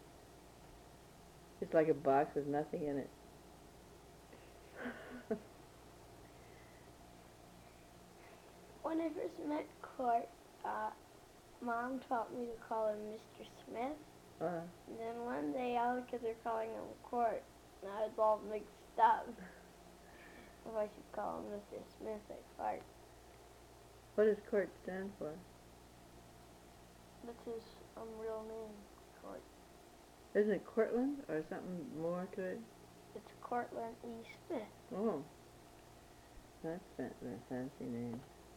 Speaker 10: It's like a box with nothing in it.
Speaker 5: When I first met Court, uh, Mom taught me to call him Mister Smith.
Speaker 10: Uh,
Speaker 5: And then one day all the kids are calling him Court, and I was all mixed up. If I should call him Mister Smith at Clark.
Speaker 10: what does court stand for?
Speaker 5: That's his um, real name, Court.
Speaker 10: Isn't it Cortland or something more to it?
Speaker 5: It's Cortland E. Smith.
Speaker 10: Oh, that's fa- a fancy name.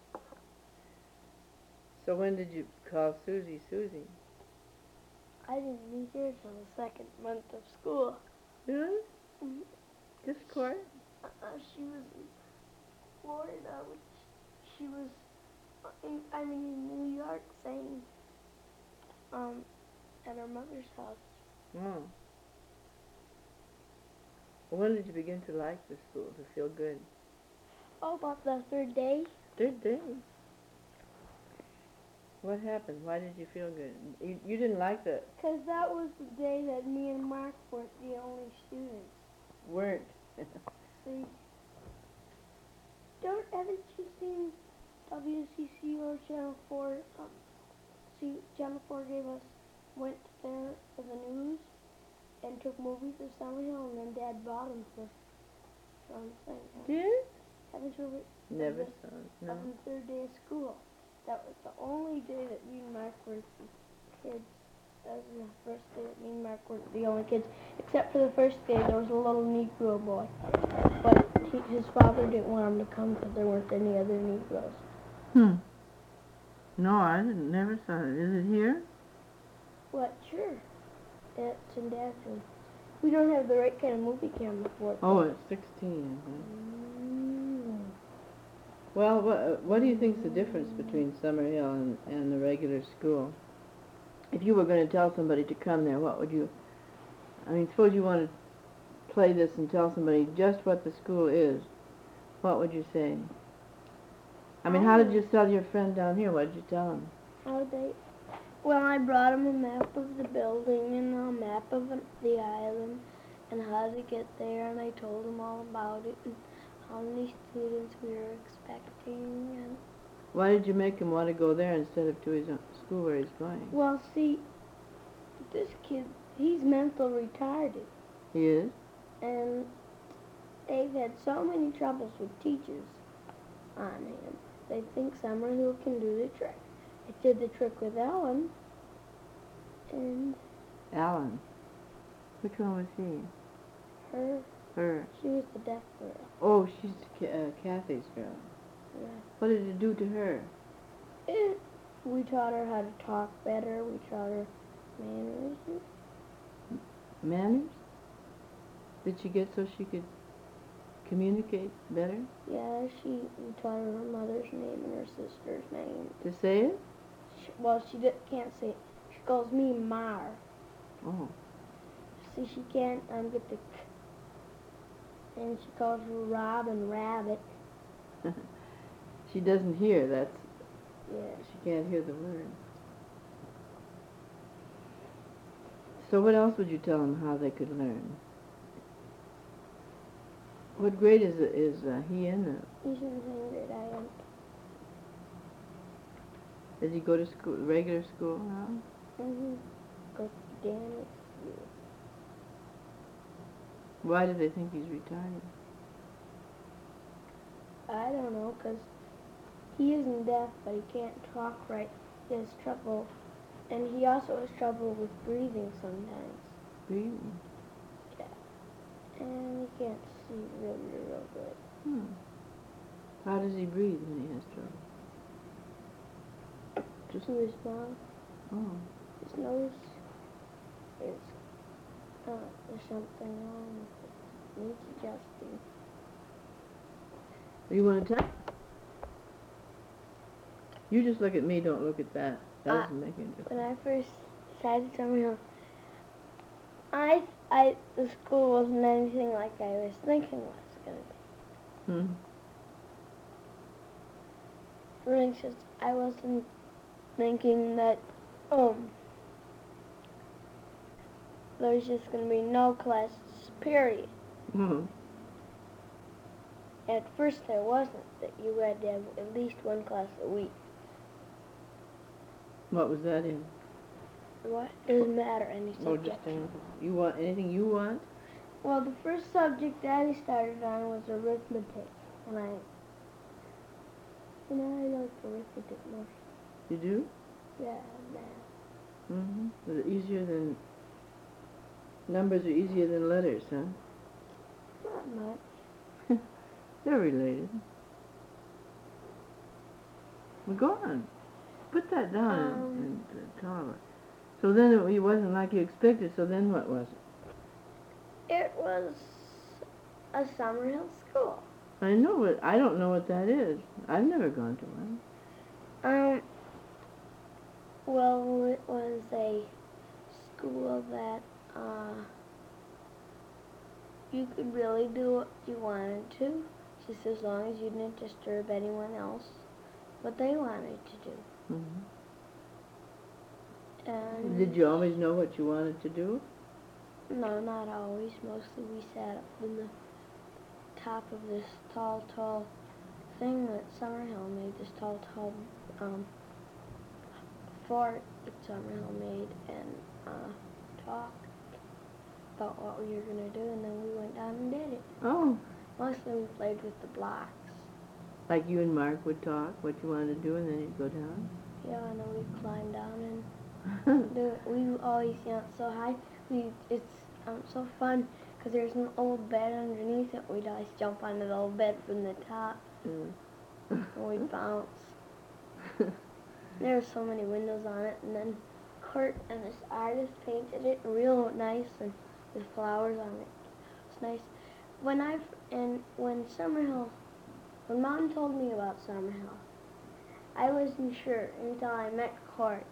Speaker 10: So when did you call Susie Susie?
Speaker 5: I didn't meet her till the second month of school.
Speaker 10: Really?
Speaker 5: Mhm.
Speaker 10: Just court?
Speaker 5: Uh, she was in Florida, which she was, uh, in, I mean, in New York, saying, um, at her mother's house.
Speaker 10: Oh. Well, when did you begin to like the school, to feel good?
Speaker 5: Oh, about the third day.
Speaker 10: Third day. What happened? Why did you feel good? You, you didn't like the,
Speaker 5: Because that was the day that me and Mark weren't the only students.
Speaker 10: weren't.
Speaker 5: See, don't, haven't you seen W C C or Channel four? Um, see, Channel four gave us, went there for the news and took movies of Summerhill, and then Dad bought them for, from thing.
Speaker 10: Did?
Speaker 5: Haven't you ever,
Speaker 10: Never
Speaker 5: the-
Speaker 10: saw it, no.
Speaker 5: on the third day of school? That was the only day that me and Mark were kids. That was the first day that me and Mark were the only kids. Except for the first day, there was a little Negro boy. But he, his father didn't want him to come because there weren't any other Negroes.
Speaker 10: Hmm. No, I didn't, never saw it. Is it here?
Speaker 5: What? Sure. It's in Daphne. We don't have the right kind of movie camera for it.
Speaker 10: Oh, it's sixteen, I think.
Speaker 5: Mm.
Speaker 10: Well, what, what do you think's the difference between Summerhill and, and the regular school? If you were going to tell somebody to come there, what would you... I mean, suppose you want to play this and tell somebody just what the school is. What would you say? I mean, how did you tell your friend down here? What did you tell him?
Speaker 5: How they? Well, I brought him a map of the building and a map of the island and how to get there, and I told him all about it and how many students we were expecting. And
Speaker 10: Why did you make him want to go there instead of to his own school where he's going?
Speaker 5: well, see, this kid, he's mental retarded,
Speaker 10: He is?
Speaker 5: and they've had so many troubles with teachers on him. They think Summerhill can do the trick. It did the trick with Ellen, and
Speaker 10: Alan. Which one was he?
Speaker 5: her,
Speaker 10: Her.
Speaker 5: she was the deaf girl.
Speaker 10: Oh, she's Ca- uh, Kathy's girl.
Speaker 5: Yeah.
Speaker 10: What did it do to her?
Speaker 5: It, we taught her how to talk better. We taught her manners.
Speaker 10: Manners? Did she get so she could communicate better?
Speaker 5: Yeah, she we taught her her mother's name and her sister's name.
Speaker 10: To say it?
Speaker 5: She, well, she di- can't say it. She calls me Mar.
Speaker 10: Oh.
Speaker 5: See, she can't um, get the k. And she calls Rob and Rabbit.
Speaker 10: She doesn't hear, that's,
Speaker 5: Yeah.
Speaker 10: she can't hear the word. So what else would you tell them how they could learn? What grade is is uh, he in? Uh,
Speaker 5: He's in the same grade I am.
Speaker 10: does he go to school, regular school now?
Speaker 5: Mm-hmm. Goes to Danny.
Speaker 10: Why do they think he's retired?
Speaker 5: I don't know, 'cause he isn't deaf, but he can't talk right. He has trouble. And he also has trouble with breathing sometimes.
Speaker 10: Breathing?
Speaker 5: And he can't see really real good.
Speaker 10: Hmm. How does he breathe when he has trouble?
Speaker 5: Just through his mouth.
Speaker 10: Oh.
Speaker 5: His nose is, uh, there's something wrong with it. Needs adjusting.
Speaker 10: You want to tell? You just look at me, don't look at that. That
Speaker 5: Uh,
Speaker 10: doesn't make any difference.
Speaker 5: When I first decided Summerhill, I, I, the school wasn't anything like I was thinking it was going to be.
Speaker 10: Hmm.
Speaker 5: For instance, I wasn't thinking that, um, there's just going to be no classes, period.
Speaker 10: Hmm.
Speaker 5: At first there wasn't, that you had to have at least one class a week.
Speaker 10: What was that in?
Speaker 5: What? Doesn't matter, any
Speaker 10: Oh,
Speaker 5: subject.
Speaker 10: just in, you want anything you want?
Speaker 5: Well, the first subject Daddy started on was arithmetic, and I, and I like arithmetic more.
Speaker 10: You do?
Speaker 5: Yeah, math.
Speaker 10: Mm-hmm. Is it easier than, numbers are easier than letters, huh?
Speaker 5: Not much.
Speaker 10: They're related. Well, go on. Put that down
Speaker 5: Um,
Speaker 10: and, and uh, tell them. So then it, it wasn't like you expected, so then what was it?
Speaker 5: It was a Summerhill school.
Speaker 10: I know it. I don't know what that is. I've never gone to one.
Speaker 5: Um, well, it was a school that, uh, you could really do what you wanted to, just as long as you didn't disturb anyone else, what they wanted to do.
Speaker 10: Mm-hmm.
Speaker 5: And
Speaker 10: Did you always know what you wanted to do?
Speaker 5: no, not always. Mostly we sat up in the top of this tall, tall thing that Summerhill made, this tall, tall um, fort that Summerhill made, and uh, talked about what we were going to do, and then we went down and did it.
Speaker 10: Oh,
Speaker 5: Mostly we played with the blocks.
Speaker 10: like you and Mark would talk, what you wanted to do, and then you'd go down?
Speaker 5: Yeah, and then we'd climb down and do it. We always, you know, it's so high. We, it's um, so fun because there's an old bed underneath it. We'd always jump onto the old bed from the top,
Speaker 10: Mm.
Speaker 5: and we'd bounce. There were so many windows on it, and then Kurt and this artist painted it real nice and with flowers on it. It's nice. When I and when Summerhill, when Mom told me about Summerhill, I wasn't sure until I met Court.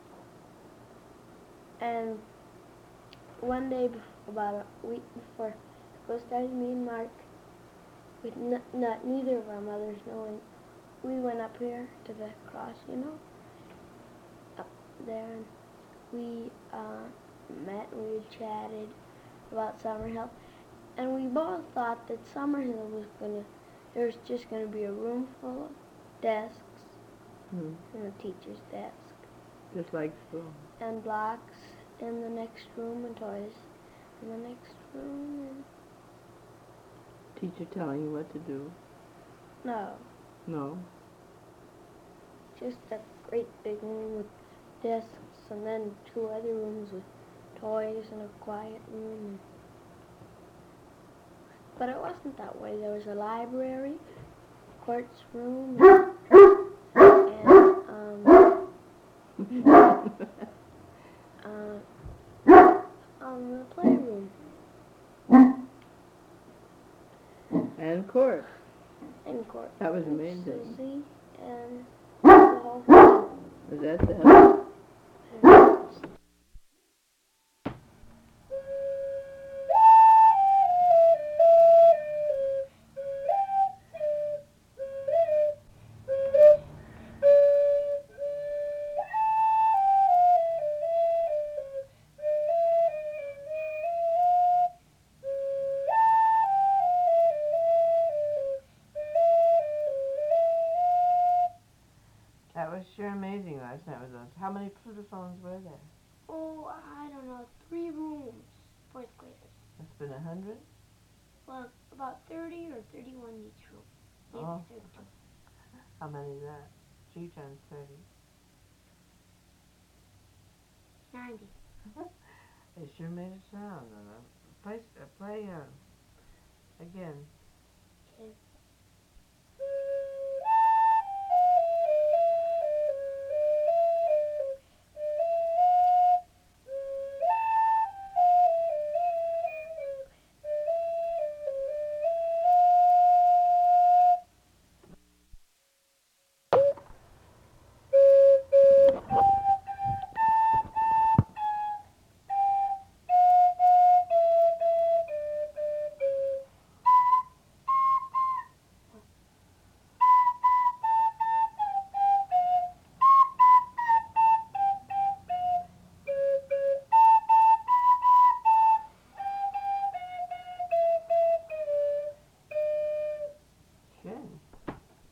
Speaker 5: And one day, bef- about a week before school started, me and Mark, with n- not neither of our mothers knowing, we went up here to the cross, you know, up there, and we uh, met and we chatted about Summerhill, and we both thought that Summerhill was gonna, there was just gonna be a room full of desks,
Speaker 10: Hmm.
Speaker 5: and a teacher's desk,
Speaker 10: Just like school.
Speaker 5: and blocks in the next room, and toys in the next room, and
Speaker 10: Teacher telling you what to do.
Speaker 5: no,
Speaker 10: No.
Speaker 5: just a great big room with desks, and then two other rooms with toys and a quiet room. But it wasn't that way. There was a library, Court's room and, and um, uh, um, the playroom.
Speaker 10: And Court.
Speaker 5: And Court.
Speaker 10: That was
Speaker 5: and
Speaker 10: amazing.
Speaker 5: Susie and the whole thing.
Speaker 10: Was that the house? That was sure amazing last night with those. How many Plutophones were there?
Speaker 5: Oh, I don't know, three rooms, fourth graders.
Speaker 10: Must have been a hundred?
Speaker 5: Well, about thirty or thirty-one each room. Maybe
Speaker 10: Oh.
Speaker 5: thirty-two.
Speaker 10: How many is that? Three times thirty.
Speaker 5: ninety.
Speaker 10: They sure made a sound. Uh, play, uh, play uh, again.
Speaker 5: Okay.
Speaker 10: Good.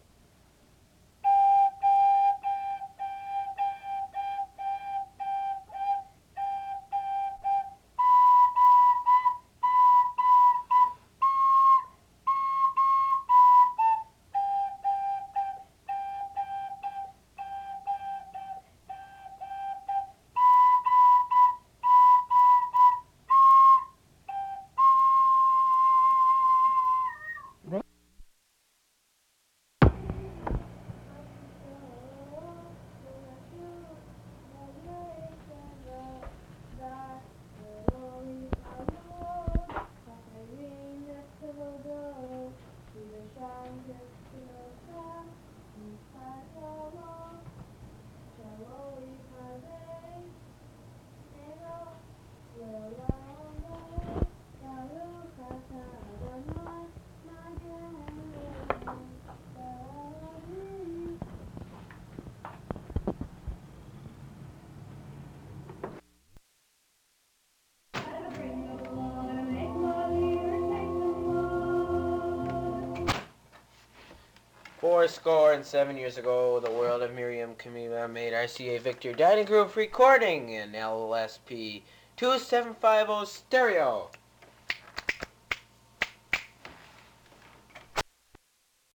Speaker 1: Four score and seven years ago, the World of Miriam Kamila made R C A Victor Dining Group recording in L S P two seven five zero stereo.